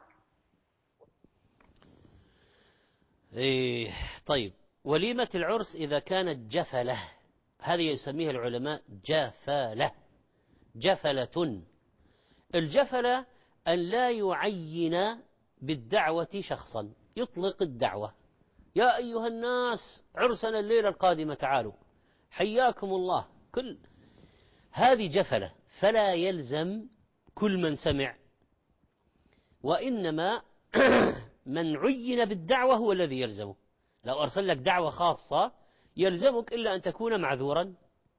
طيب، وليمة العرس إذا كانت جفلة، هذه يسميها العلماء جفلة، جفلة. الجفلة أن لا يعين بالدعوة شخصا، يطلق الدعوة: يا أيها الناس عرسنا الليلة القادمة تعالوا حياكم الله، كل هذه جفلة، فلا يلزم كل من سمع، وإنما من عين بالدعوة هو الذي يلزمه. لو أرسل لك دعوة خاصة يلزمك إلا أن تكون معذورا.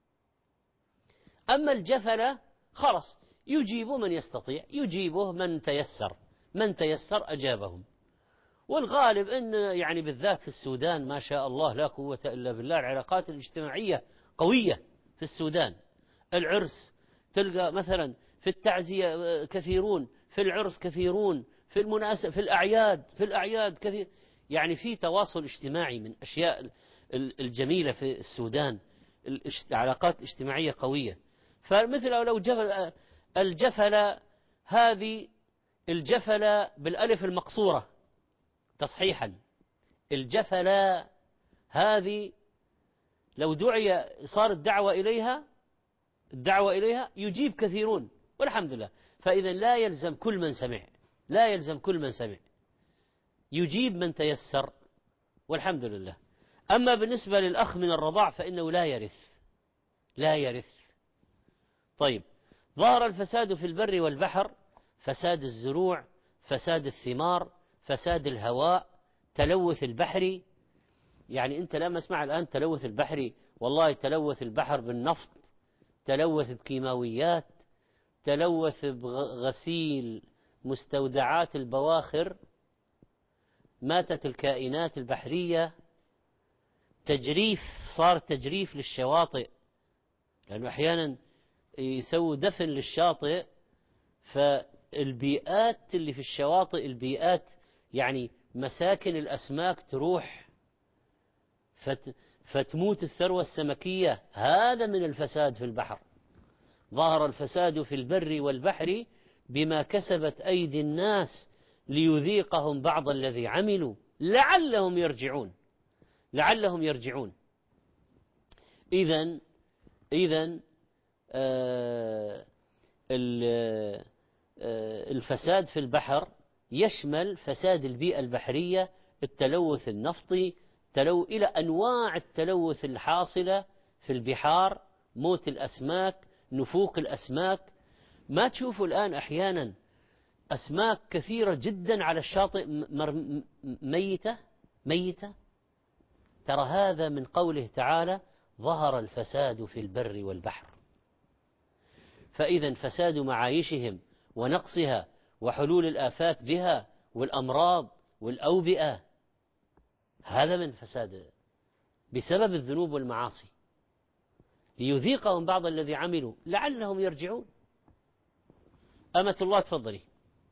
أما الجفلة خلص يجيب من يستطيع، يجيبه من تيسر، من تيسر أجابهم. والغالب أن يعني بالذات في السودان ما شاء الله لا قوة إلا بالله العلاقات الاجتماعية قوية في السودان. العرس تلقى مثلا في التعزية كثيرون، في العرس كثيرون، في المناسبة في الأعياد كثير، يعني في تواصل اجتماعي من أشياء الجميلة في السودان، علاقات اجتماعية قوية. فمثل لو الجفلة، هذه الجفلة بالألف المقصورة تصحيحا، الجفلة هذه لو دعي صار الدعوة إليها يجيب كثيرون والحمد لله. فإذا لا يلزم كل من سمع، لا يلزم كل من سمع، يجيب من تيسر والحمد لله. أما بالنسبة للأخ من الرضاع فإنه لا يرث. طيب، ظهر الفساد في البر والبحر: فساد الزروع، فساد الثمار، فساد الهواء، تلوث البحر. يعني أنت لما اسمع الآن تلوث البحر، والله تلوث البحر بالنفط، تلوث بكيماويات، تلوث بغسيل مستودعات البواخر، ماتت الكائنات البحرية، تجريف، صار تجريف للشواطئ، لأنه أحيانا يسووا دفن للشاطئ، فالبيئات اللي في الشواطئ، البيئات يعني مساكن الأسماك تروح، فتموت الثروة السمكية. هذا من الفساد في البحر. ظهر الفساد في البر والبحر بما كسبت أيدي الناس ليذيقهم بعض الذي عملوا لعلهم يرجعون. إذن الفساد في البحر يشمل فساد البيئة البحرية، التلوث النفطي، إلى أنواع التلوث الحاصلة في البحار، موت الأسماك، نفوق الأسماك. ما تشوفوا الآن أحيانا أسماك كثيرة جدا على الشاطئ ميتة؟ ترى هذا من قوله تعالى: ظهر الفساد في البر والبحر. فإذا فساد معايشهم ونقصها وحلول الآفات بها والأمراض والأوبئة، هذا من فساد بسبب الذنوب والمعاصي، ليذيقهم بعض الذي عملوا لعلهم يرجعون. أمة الله تفضلي.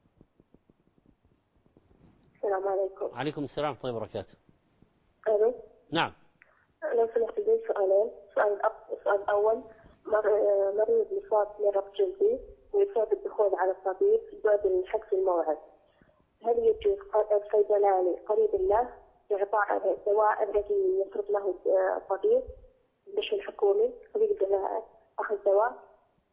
السلام عليكم. عليكم السلام ورحمة الله وبركاته. ألو. نعم. لو سمحت لي سؤالين. السؤال الأول: مريض مصاب بمرض جلدي ويصاب بالدخول على الطبيب بعد الحجز الموعد، هل يجوز الصيدلاني قريب له إعطاء الدواء الذي يفرض له الطبيب مش الحكومي قريب له أخذ دواء؟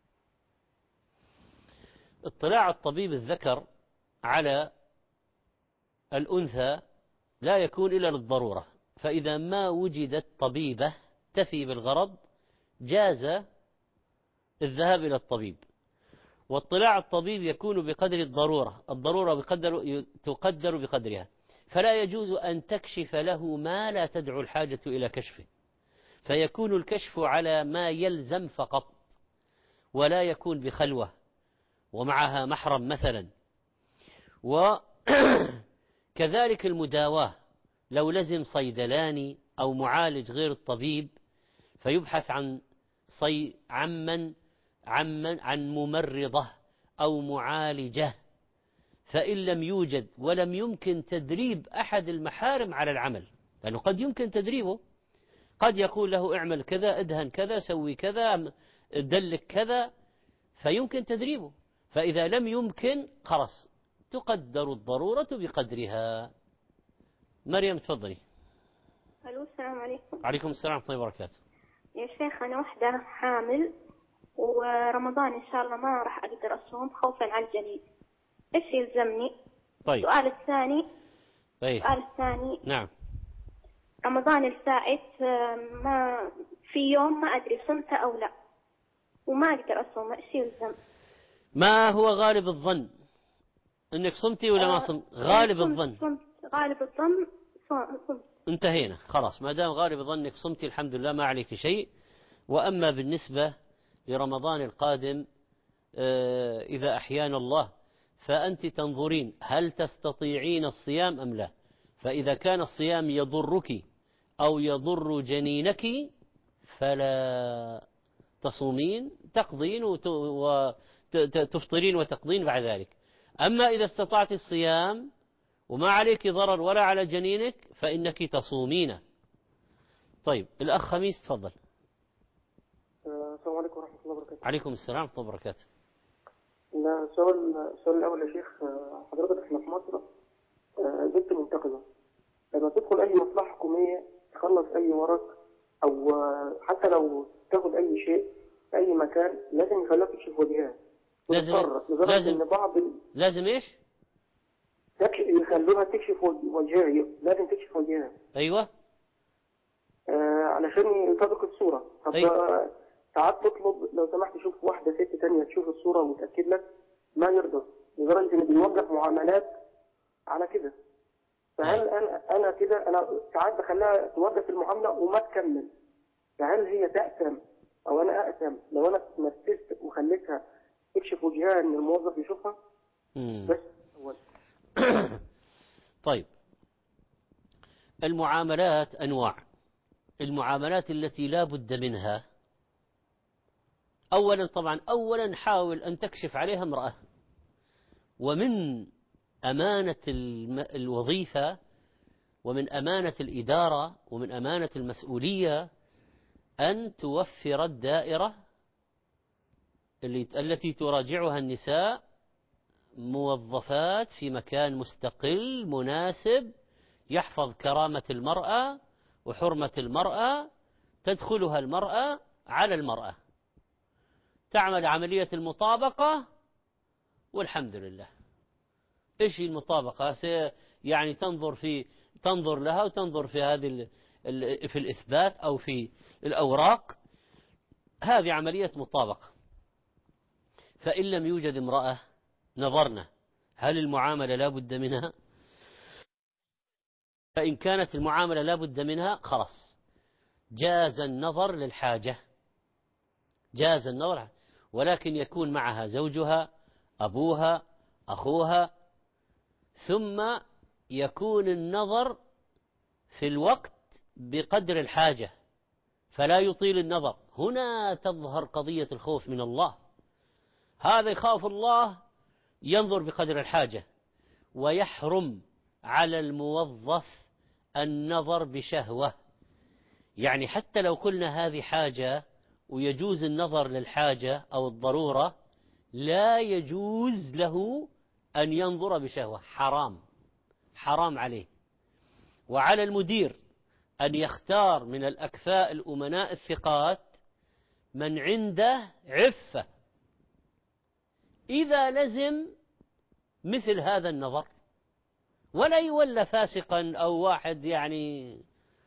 اطلاع الطبيب الذكر على الأنثى لا يكون إلا للضرورة، فإذا ما وجدت طبيبة تفي بالغرض جاز الذهاب إلى الطبيب. واطلاع الطبيب يكون بقدر الضرورة تقدر بقدرها، فلا يجوز أن تكشف له ما لا تدعو الحاجة إلى كشفه، فيكون الكشف على ما يلزم فقط، ولا يكون بخلوة ومعها محرم مثلا، وكذلك المداواة، لو لزم صيدلاني أو معالج غير الطبيب فيبحث عن ممرضة أو معالجة، فإن لم يوجد ولم يمكن تدريب أحد المحارم على العمل، لأنه قد يمكن تدريبه، قد يقول له اعمل كذا، ادهن كذا، سوي كذا، دلك كذا، فيمكن تدريبه. فإذا لم يمكن خلاص تقدر الضرورة بقدرها. مريم تفضلي. الو السلام عليكم. عليكم السلام ورحمة الله وبركاته. يا شيخ أنا وحدة حامل ورمضان إن شاء الله ما راح أقدر أصوم خوفا على الجنين، إيش يلزمني؟ طيب. السؤال الثاني. طيب. السؤال الثاني. نعم. رمضان الفائت ما في يوم ما أدري صمت أو لا وما أقدر أصوم، إيش يلزم؟ ما هو غالب الظن؟ إنك صمتي ولا ما صمت؟ غالب الظن. صمت. غالب الظن صمت. انتهينا خلاص، ما دام غالب ظنك صمتي الحمد لله ما عليك شيء. وأما بالنسبة لرمضان القادم إذا أحيانا الله فأنت تنظرين هل تستطيعين الصيام أم لا، فإذا كان الصيام يضرك أو يضر جنينك فلا تصومين، تقضين وتفطرين وتقضين بعد ذلك. أما إذا استطعت الصيام وما عليك ضرر ولا على جنينك فإنك تصومين. طيب الأخ خميس تفضل. السلام عليكم ورحمة الله وبركاته. عليكم السلام ورحمة الله وبركاته. السؤال الأول يا شيخ، حضرتك احنا في مصر بنت منتقبة، لما تدخل أي مصلحة حكومية تخلص أي ورق أو حتى لو تاخد أي شيء في أي مكان لازم يخلوها تكشف وجهها. لازم إيش؟ يخلوها تكشف وجهها، لازم تكشف وجهها. أيوة. علشان يطابق الصورة. طب أيوة. ساعات تطلب لو سمحت شوف واحدة ست تانية تشوف الصورة وتأكد لك، ما يرضى، لدرجة إن بيوقف معاملات على كده. فهل أنا كده أنا ساعات بخليها توقف المعاملة وما تكمل، فهل هي تأثم أو أنا أأثم لو أنا نفذت وخليتها تكشف وجهها إن الموظف يشوفها؟ بس أول. طيب المعاملات أنواع. المعاملات التي لا بد منها أولا حاول أن تكشف عليها امرأة، ومن أمانة الوظيفة ومن أمانة الإدارة ومن أمانة المسؤولية أن توفر الدائرة التي تراجعها النساء موظفات في مكان مستقل مناسب يحفظ كرامة المرأة وحرمة المرأة، تدخلها المرأة على المرأة، تعمل عملية المطابقة والحمد لله. إيش المطابقة؟ يعني تنظر لها وتنظر في هذه في الإثبات أو في الأوراق، هذه عملية مطابقة. فإن لم يوجد امرأة نظرنا هل المعاملة لا بد منها؟ فإن كانت المعاملة لا بد منها خلاص جاز النظر للحاجة، جاز النظر، ولكن يكون معها زوجها، أبوها، أخوها، ثم يكون النظر في الوقت بقدر الحاجة فلا يطيل النظر. هنا تظهر قضية الخوف من الله، هذا يخاف الله ينظر بقدر الحاجة، ويحرم على الموظف النظر بشهوة. يعني حتى لو قلنا هذه حاجة ويجوز النظر للحاجة أو الضرورة، لا يجوز له أن ينظر بشهوة، حرام عليه. وعلى المدير أن يختار من الأكفاء الأمناء الثقات من عنده عفة إذا لزم مثل هذا النظر، ولا يولى فاسقا أو واحد يعني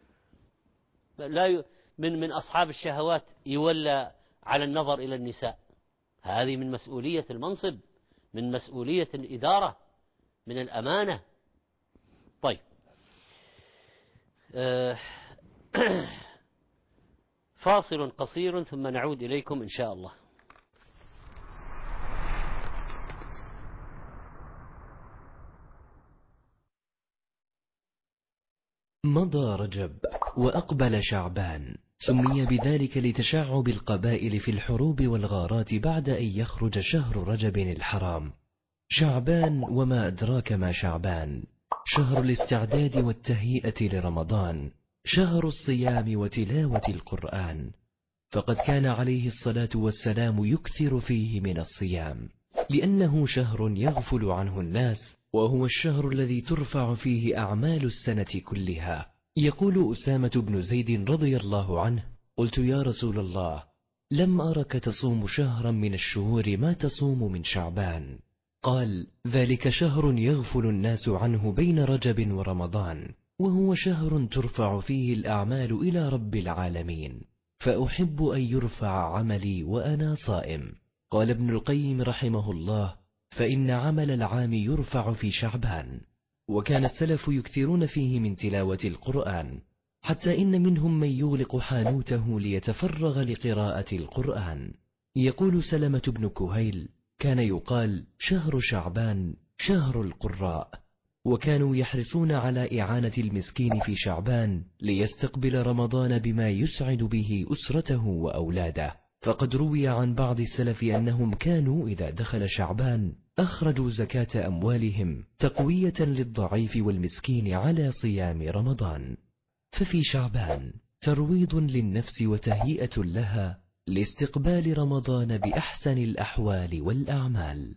لا من أصحاب الشهوات يولى على النظر إلى النساء. هذه من مسؤولية المنصب، من مسؤولية الإدارة، من الأمانة. طيب فاصل قصير ثم نعود إليكم إن شاء الله. مضى رجب وأقبل شعبان، سمي بذلك لتشعب القبائل في الحروب والغارات بعد أن يخرج شهر رجب الحرام. شعبان وما أدراك ما شعبان، شهر الاستعداد والتهيئة لرمضان، شهر الصيام وتلاوة القرآن، فقد كان عليه الصلاة والسلام يكثر فيه من الصيام، لأنه شهر يغفل عنه الناس، وهو الشهر الذي ترفع فيه أعمال السنة كلها. يقول أسامة بن زيد رضي الله عنه: قلت يا رسول الله، لم أرك تصوم شهرا من الشهور ما تصوم من شعبان. قال: ذلك شهر يغفل الناس عنه بين رجب ورمضان، وهو شهر ترفع فيه الأعمال إلى رب العالمين، فأحب أن يرفع عملي وأنا صائم. قال ابن القيم رحمه الله: فإن عمل العام يرفع في شعبان. وكان السلف يكثرون فيه من تلاوة القرآن، حتى إن منهم من يغلق حانوته ليتفرغ لقراءة القرآن. يقول سلمة بن كهيل: كان يقال شهر شعبان شهر القراء، وكانوا يحرصون على إعانة المسكين في شعبان ليستقبل رمضان بما يسعد به أسرته وأولاده. فقد روي عن بعض السلف أنهم كانوا إذا دخل شعبان أخرجوا زكاة أموالهم تقوية للضعيف والمسكين على صيام رمضان. ففي شعبان ترويض للنفس وتهيئة لها لاستقبال رمضان بأحسن الأحوال والأعمال.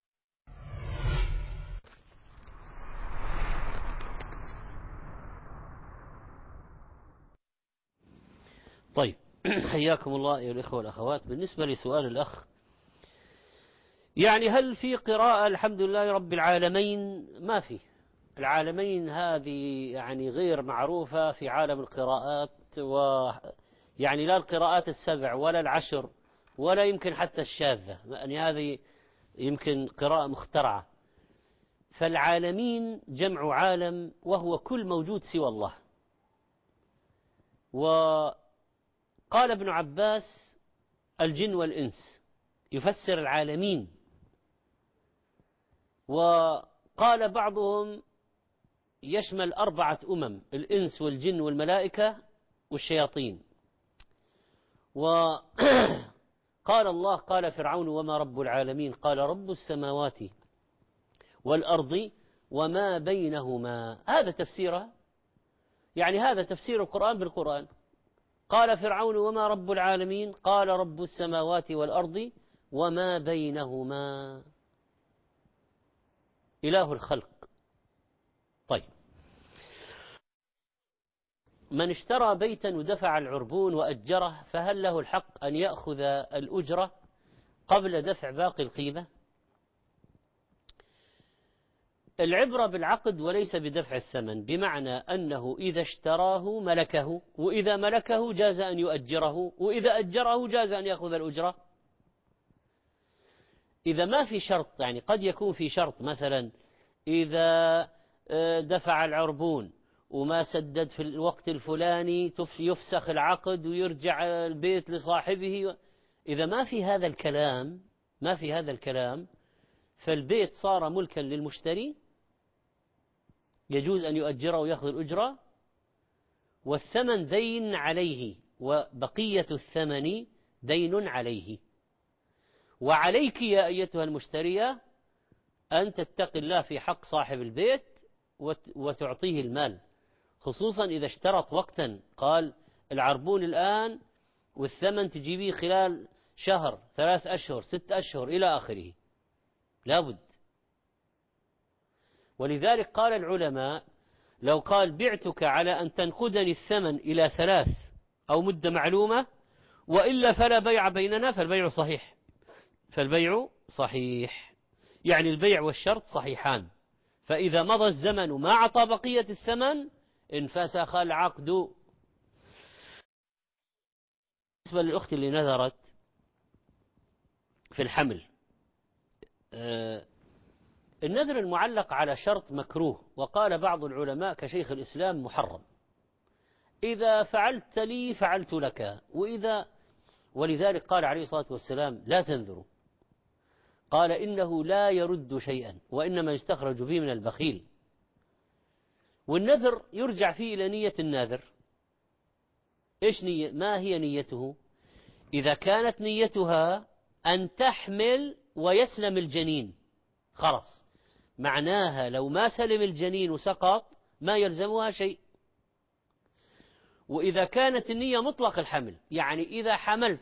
طيب، حياكم الله أيها الإخوة والأخوات. بالنسبة لسؤال الأخ، يعني هل في قراءة الحمد لله رب العالمين؟ ما في. العالمين هذه يعني غير معروفة في عالم القراءات، ويعني لا القراءات السبع ولا العشر ولا يمكن حتى الشاذة، يعني هذه يمكن قراءة مخترعة. فالعالمين جمع عالم، وهو كل موجود سوى الله. وقال ابن عباس: الجن والإنس، يفسر العالمين. وقال بعضهم يشمل 4 أمم: الإنس والجن والملائكة والشياطين. وقال الله: قال فرعون وما رب العالمين؟ قال رب السماوات والأرض وما بينهما. هذا تفسيرها، يعني هذا تفسير القرآن بالقرآن. قال فرعون وما رب العالمين؟ قال رب السماوات والأرض وما بينهما، إله الخلق. طيب، من اشترى بيتا ودفع العربون وأجره، فهل له الحق أن يأخذ الأجرة قبل دفع باقي القيمة؟ العبرة بالعقد وليس بدفع الثمن، بمعنى أنه إذا اشتراه ملكه، وإذا ملكه جاز أن يؤجره، وإذا أجره جاز أن يأخذ الأجرة. إذا ما في شرط، يعني قد يكون في شرط، مثلا إذا دفع العربون وما سدد في الوقت الفلاني يفسخ العقد ويرجع البيت لصاحبه. إذا ما في هذا الكلام فالبيت صار ملكا للمشتري، يجوز أن يؤجره ويأخذ الأجرة، والثمن دين عليه، وبقية الثمن دين عليه. وعليك يا أيتها المشترية أن تتقي الله في حق صاحب البيت وتعطيه المال، خصوصا إذا اشترط وقتا، قال العربون الآن والثمن تجيبيه خلال شهر، 3 أشهر، 6 أشهر إلى آخره، لابد. ولذلك قال العلماء: لو قال بعتك على أن تنقدني الثمن إلى 3 أو مدة معلومة، وإلا فلا بيع بيننا، فالبيع صحيح، يعني البيع والشرط صحيحان. فإذا مضى الزمن وما أعطى بقية الثمن انفسخ العقد. بالنسبة للأخت اللي نذرت في الحمل، النذر المعلق على شرط مكروه، وقال بعض العلماء كشيخ الإسلام محرم. إذا فعلت لي فعلت لك، ولذلك قال عليه الصلاة والسلام: لا تنذروا. قال: إنه لا يرد شيئا، وإنما يستخرج به من البخيل. والنذر يرجع فيه إلى نية الناذر. إيش نية؟ ما هي نيته؟ إذا كانت نيتها أن تحمل ويسلم الجنين خلاص، معناها لو ما سلم الجنين وسقط ما يلزمها شيء. وإذا كانت النية مطلق الحمل، يعني إذا حملت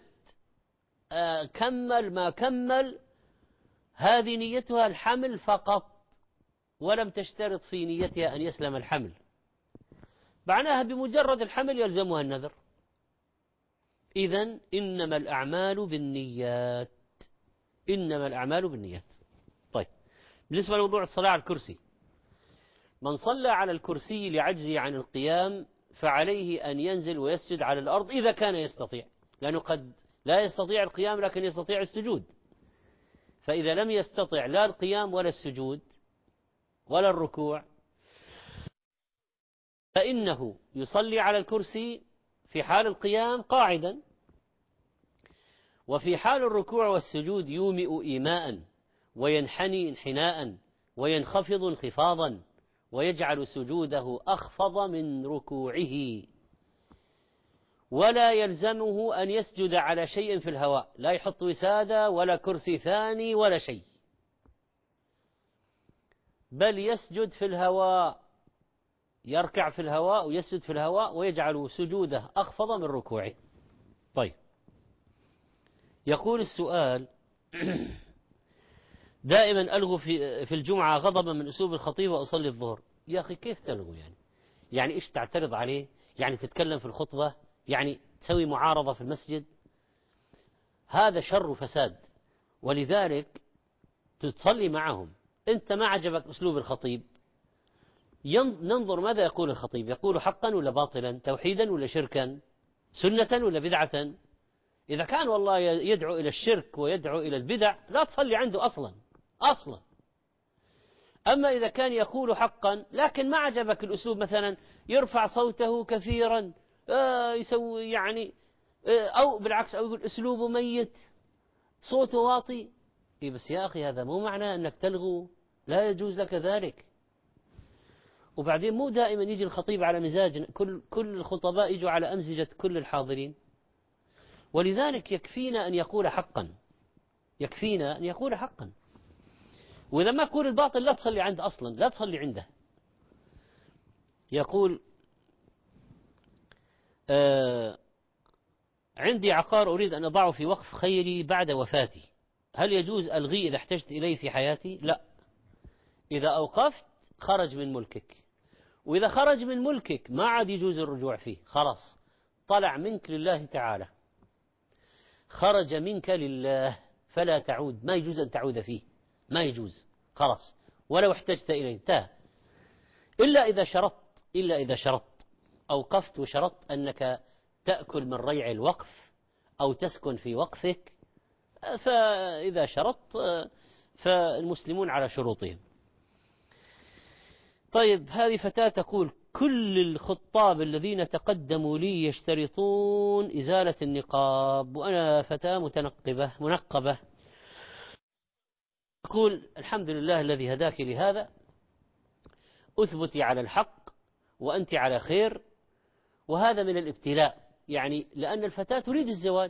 كمل ما كمل، هذه نيتها الحمل فقط، ولم تشترط في نيتها أن يسلم الحمل، معناها بمجرد الحمل يلزمها النذر. إذن إنما الأعمال بالنيات، إنما الأعمال بالنيات. طيب، بالنسبة لموضوع الصلاة على الكرسي، من صلى على الكرسي لعجزه عن القيام فعليه أن ينزل ويسجد على الأرض إذا كان يستطيع، لأنه قد لا يستطيع القيام لكن يستطيع السجود. فإذا لم يستطع لا القيام ولا السجود ولا الركوع، فإنه يصلي على الكرسي في حال القيام قاعدا، وفي حال الركوع والسجود يومئ إيماء وينحني انحناء وينخفض انخفاضا ويجعل سجوده أخفض من ركوعه، ولا يلزمه أن يسجد على شيء في الهواء، لا يحط وسادة ولا كرسي ثاني ولا شيء، بل يسجد في الهواء، يركع في الهواء ويسجد في الهواء ويجعل سجوده أخفض من ركوعه. طيب، يقول السؤال: دائما ألغو في الجمعة غضبا من أسلوب الخطيب وأصلي الظهر. يا أخي كيف تلغو؟ يعني إيش تعترض عليه؟ يعني تتكلم في الخطبة؟ يعني تسوي معارضة في المسجد؟ هذا شر وفساد، ولذلك تصلي معهم. أنت ما عجبك أسلوب الخطيب، ننظر ماذا يقول الخطيب، يقول حقا ولا باطلا، توحيدا ولا شركا، سنة ولا بدعة. إذا كان والله يدعو إلى الشرك ويدعو إلى البدع لا تصلي عنده أصلا. أما إذا كان يقول حقا لكن ما عجبك الأسلوب، مثلا يرفع صوته كثيرا، يسوي يعني، أو بالعكس، أو يقول أسلوبه ميت، صوته واطي، بس يا أخي هذا مو معناه أنك تلغو، لا يجوز لك ذلك. وبعدين مو دائما يجي الخطيب على مزاج كل الخطباء يجوا على أمزجة كل الحاضرين، ولذلك يكفينا أن يقول حقا، يكفينا أن يقول حقا. وإذا ما يقول الباطل لا تصلي عنده أصلا، لا تصلي عنده. يقول: عندي عقار أريد أن أضعه في وقف خيري بعد وفاتي، هل يجوز ألغيه إذا احتجت إليه في حياتي؟ لا، إذا أوقفت خرج من ملكك، وإذا خرج من ملكك ما عاد يجوز الرجوع فيه، خلاص طلع منك لله تعالى، خرج منك لله فلا تعود، ما يجوز أن تعود فيه، ما يجوز، خلاص ولو احتجت إليه انتهى. إلا إذا شرطت أوقفت وشرطت أنك تأكل من ريع الوقف أو تسكن في وقفك، فإذا شرطت فالمسلمون على شروطهم. طيب، هذه فتاة تقول: كل الخطاب الذين تقدموا لي يشترطون إزالة النقاب، وأنا فتاة منقبة. تقول: الحمد لله الذي هداك لهذا، أثبتي على الحق وأنت على خير، وهذا من الابتلاء، يعني لأن الفتاة تريد الزواج،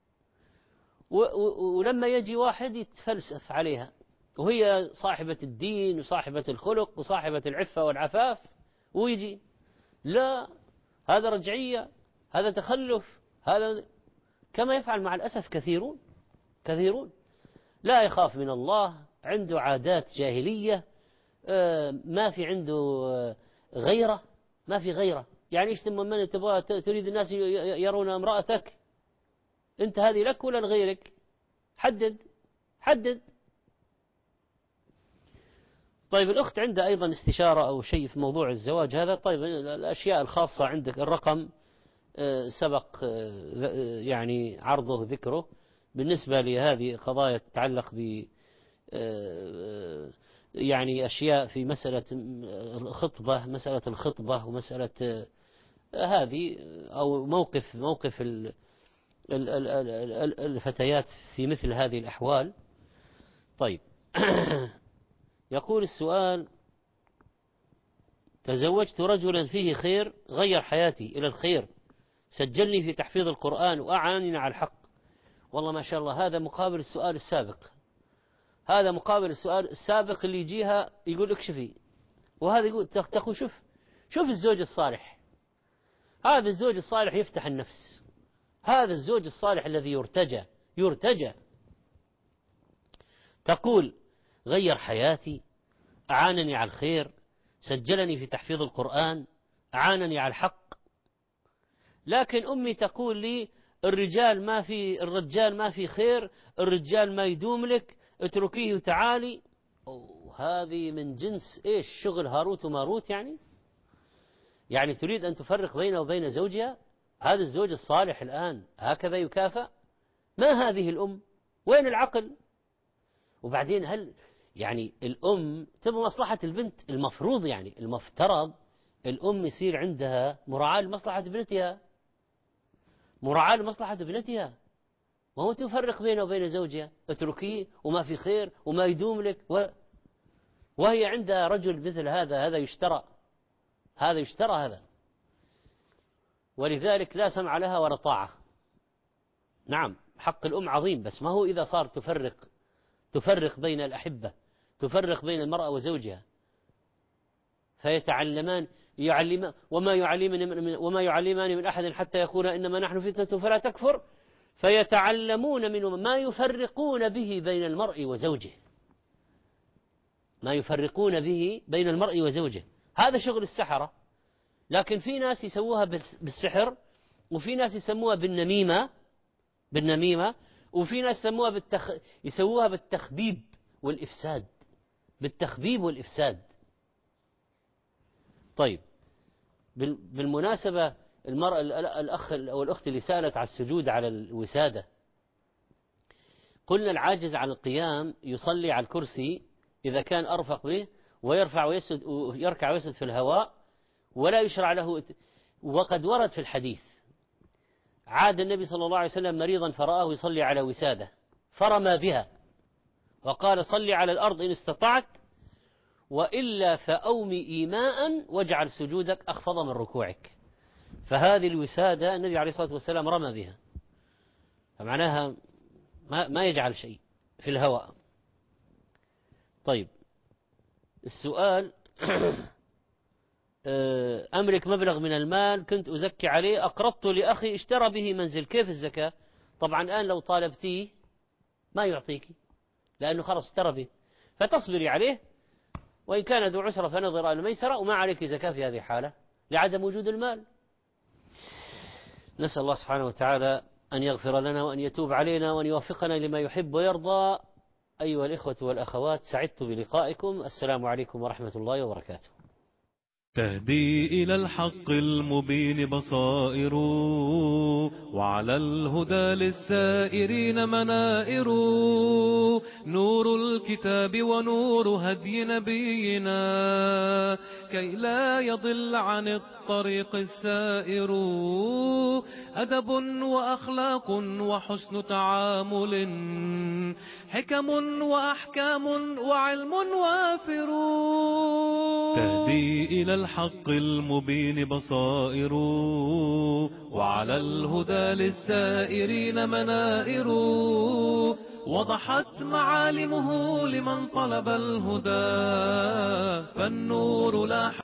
ولما يجي واحد يتفلسف عليها، وهي صاحبة الدين وصاحبة الخلق وصاحبة العفة والعفاف، ويجي لا، هذا رجعية، هذا تخلف، هذا كما يفعل مع الأسف كثيرون لا يخاف من الله، عنده عادات جاهلية، ما في عنده غيرة، ما في غيرة. يعني إيش من تبغى تريد الناس يرون امرأتك؟ أنت هذه لك ولا لغيرك؟ حدد. طيب، الأخت عندها أيضا استشارة أو شيء في موضوع الزواج هذا. طيب، الأشياء الخاصة عندك الرقم سبق يعني عرضه ذكره، بالنسبة لهذه قضايا تتعلق ب يعني أشياء في مسألة الخطبة ومسألة هذه، أو موقف الفتيات في مثل هذه الأحوال. طيب، يقول السؤال: تزوجت رجلا فيه خير غير حياتي إلى الخير، سجلني في تحفيظ القرآن وأعانني على الحق. والله ما شاء الله، هذا مقابل السؤال السابق، هذا مقابل السؤال السابق اللي يجيها يقول اكشفي، وهذا يقول تقول شوف الزوج الصالح. هذا الزوج الصالح يفتح النفس، هذا الزوج الصالح الذي يرتجى. تقول غير حياتي، أعانني على الخير، سجلني في تحفيظ القرآن، أعانني على الحق. لكن أمي تقول لي الرجال ما في خير، الرجال ما يدوم لك، اتركيه وتعالي. هذه من جنس ايش؟ شغل هاروت وماروت يعني تريد أن تفرق بينه وبين زوجها؟ هذا الزوج الصالح الآن هكذا يكافأ؟ ما هذه الأم؟ وين العقل؟ وبعدين هل يعني الأم تبغى مصلحة البنت؟ المفروض المفترض الأم يصير عندها مراعاة لمصلحة ابنتها، مراعاة لمصلحة ابنتها، ما هو تفرق بينه وبين زوجها، اتركيه وما في خير وما يدوم لك، وهي عندها رجل مثل هذا يشترى، هذا ولذلك لا سمع لها ولا طاعة. نعم حق الأم عظيم، بس ما هو إذا صار تفرق بين الأحبة، تفرق بين المرأة وزوجها، فيتعلمان وما يعلمان من أحد حتى يقول إنما نحن فتنة فلا تكفر، فيتعلمون منه ما يفرقون به بين المرء وزوجه، ما يفرقون به بين المرء وزوجه. هذا شغل السحرة. لكن في ناس يسووها بالسحر، وفي ناس يسموها بالنميمة، وفي ناس يسووها بالتخبيب والإفساد. طيب بالمناسبة المرأة الأخ أو الأخت اللي سألت على السجود على الوسادة، قلنا العاجز عن القيام يصلي على الكرسي إذا كان أرفق به، ويركع ويسجد في الهواء، ولا يشرع له. وقد ورد في الحديث عاد النبي صلى الله عليه وسلم مريضا فرآه يصلي على وسادة فرمى بها وقال صلي على الأرض إن استطعت، وإلا فأومي إيماء واجعل سجودك أخفض من ركوعك. فهذه الوسادة النبي عليه الصلاة والسلام رمى بها، فمعناها ما يجعل شيء في الهواء. طيب السؤال أملك مبلغ من المال كنت أزكي عليه، أقرضت لأخي اشترى به منزل، كيف الزكاة؟ طبعا الآن لو طالبتيه ما يعطيك، لأنه خلاص اشترى به، فتصبري عليه، وإن كان ذو عسرة فنظر إلى ميسرة، وما عليك زكاة في هذه الحالة لعدم وجود المال. نسأل الله سبحانه وتعالى أن يغفر لنا وأن يتوب علينا وأن يوفقنا لما يحب ويرضى. أيها الإخوة والأخوات، سعدت بلقائكم، السلام عليكم ورحمة الله وبركاته. تهدي إلى الحق المبين بصائر، وعلى الهدى للسائرين منائر، نور الكتاب ونور هدي نبينا، كي لا يضل عن الطريق السائر. أدب وأخلاق وحسن تعامل، حكم وأحكام وعلم وافر، تهدي إلى الحق المبين بصائر، وعلى الهدى للسائرين منائر، وضحت معالمه لمن طلب الهدى، فالنور لاح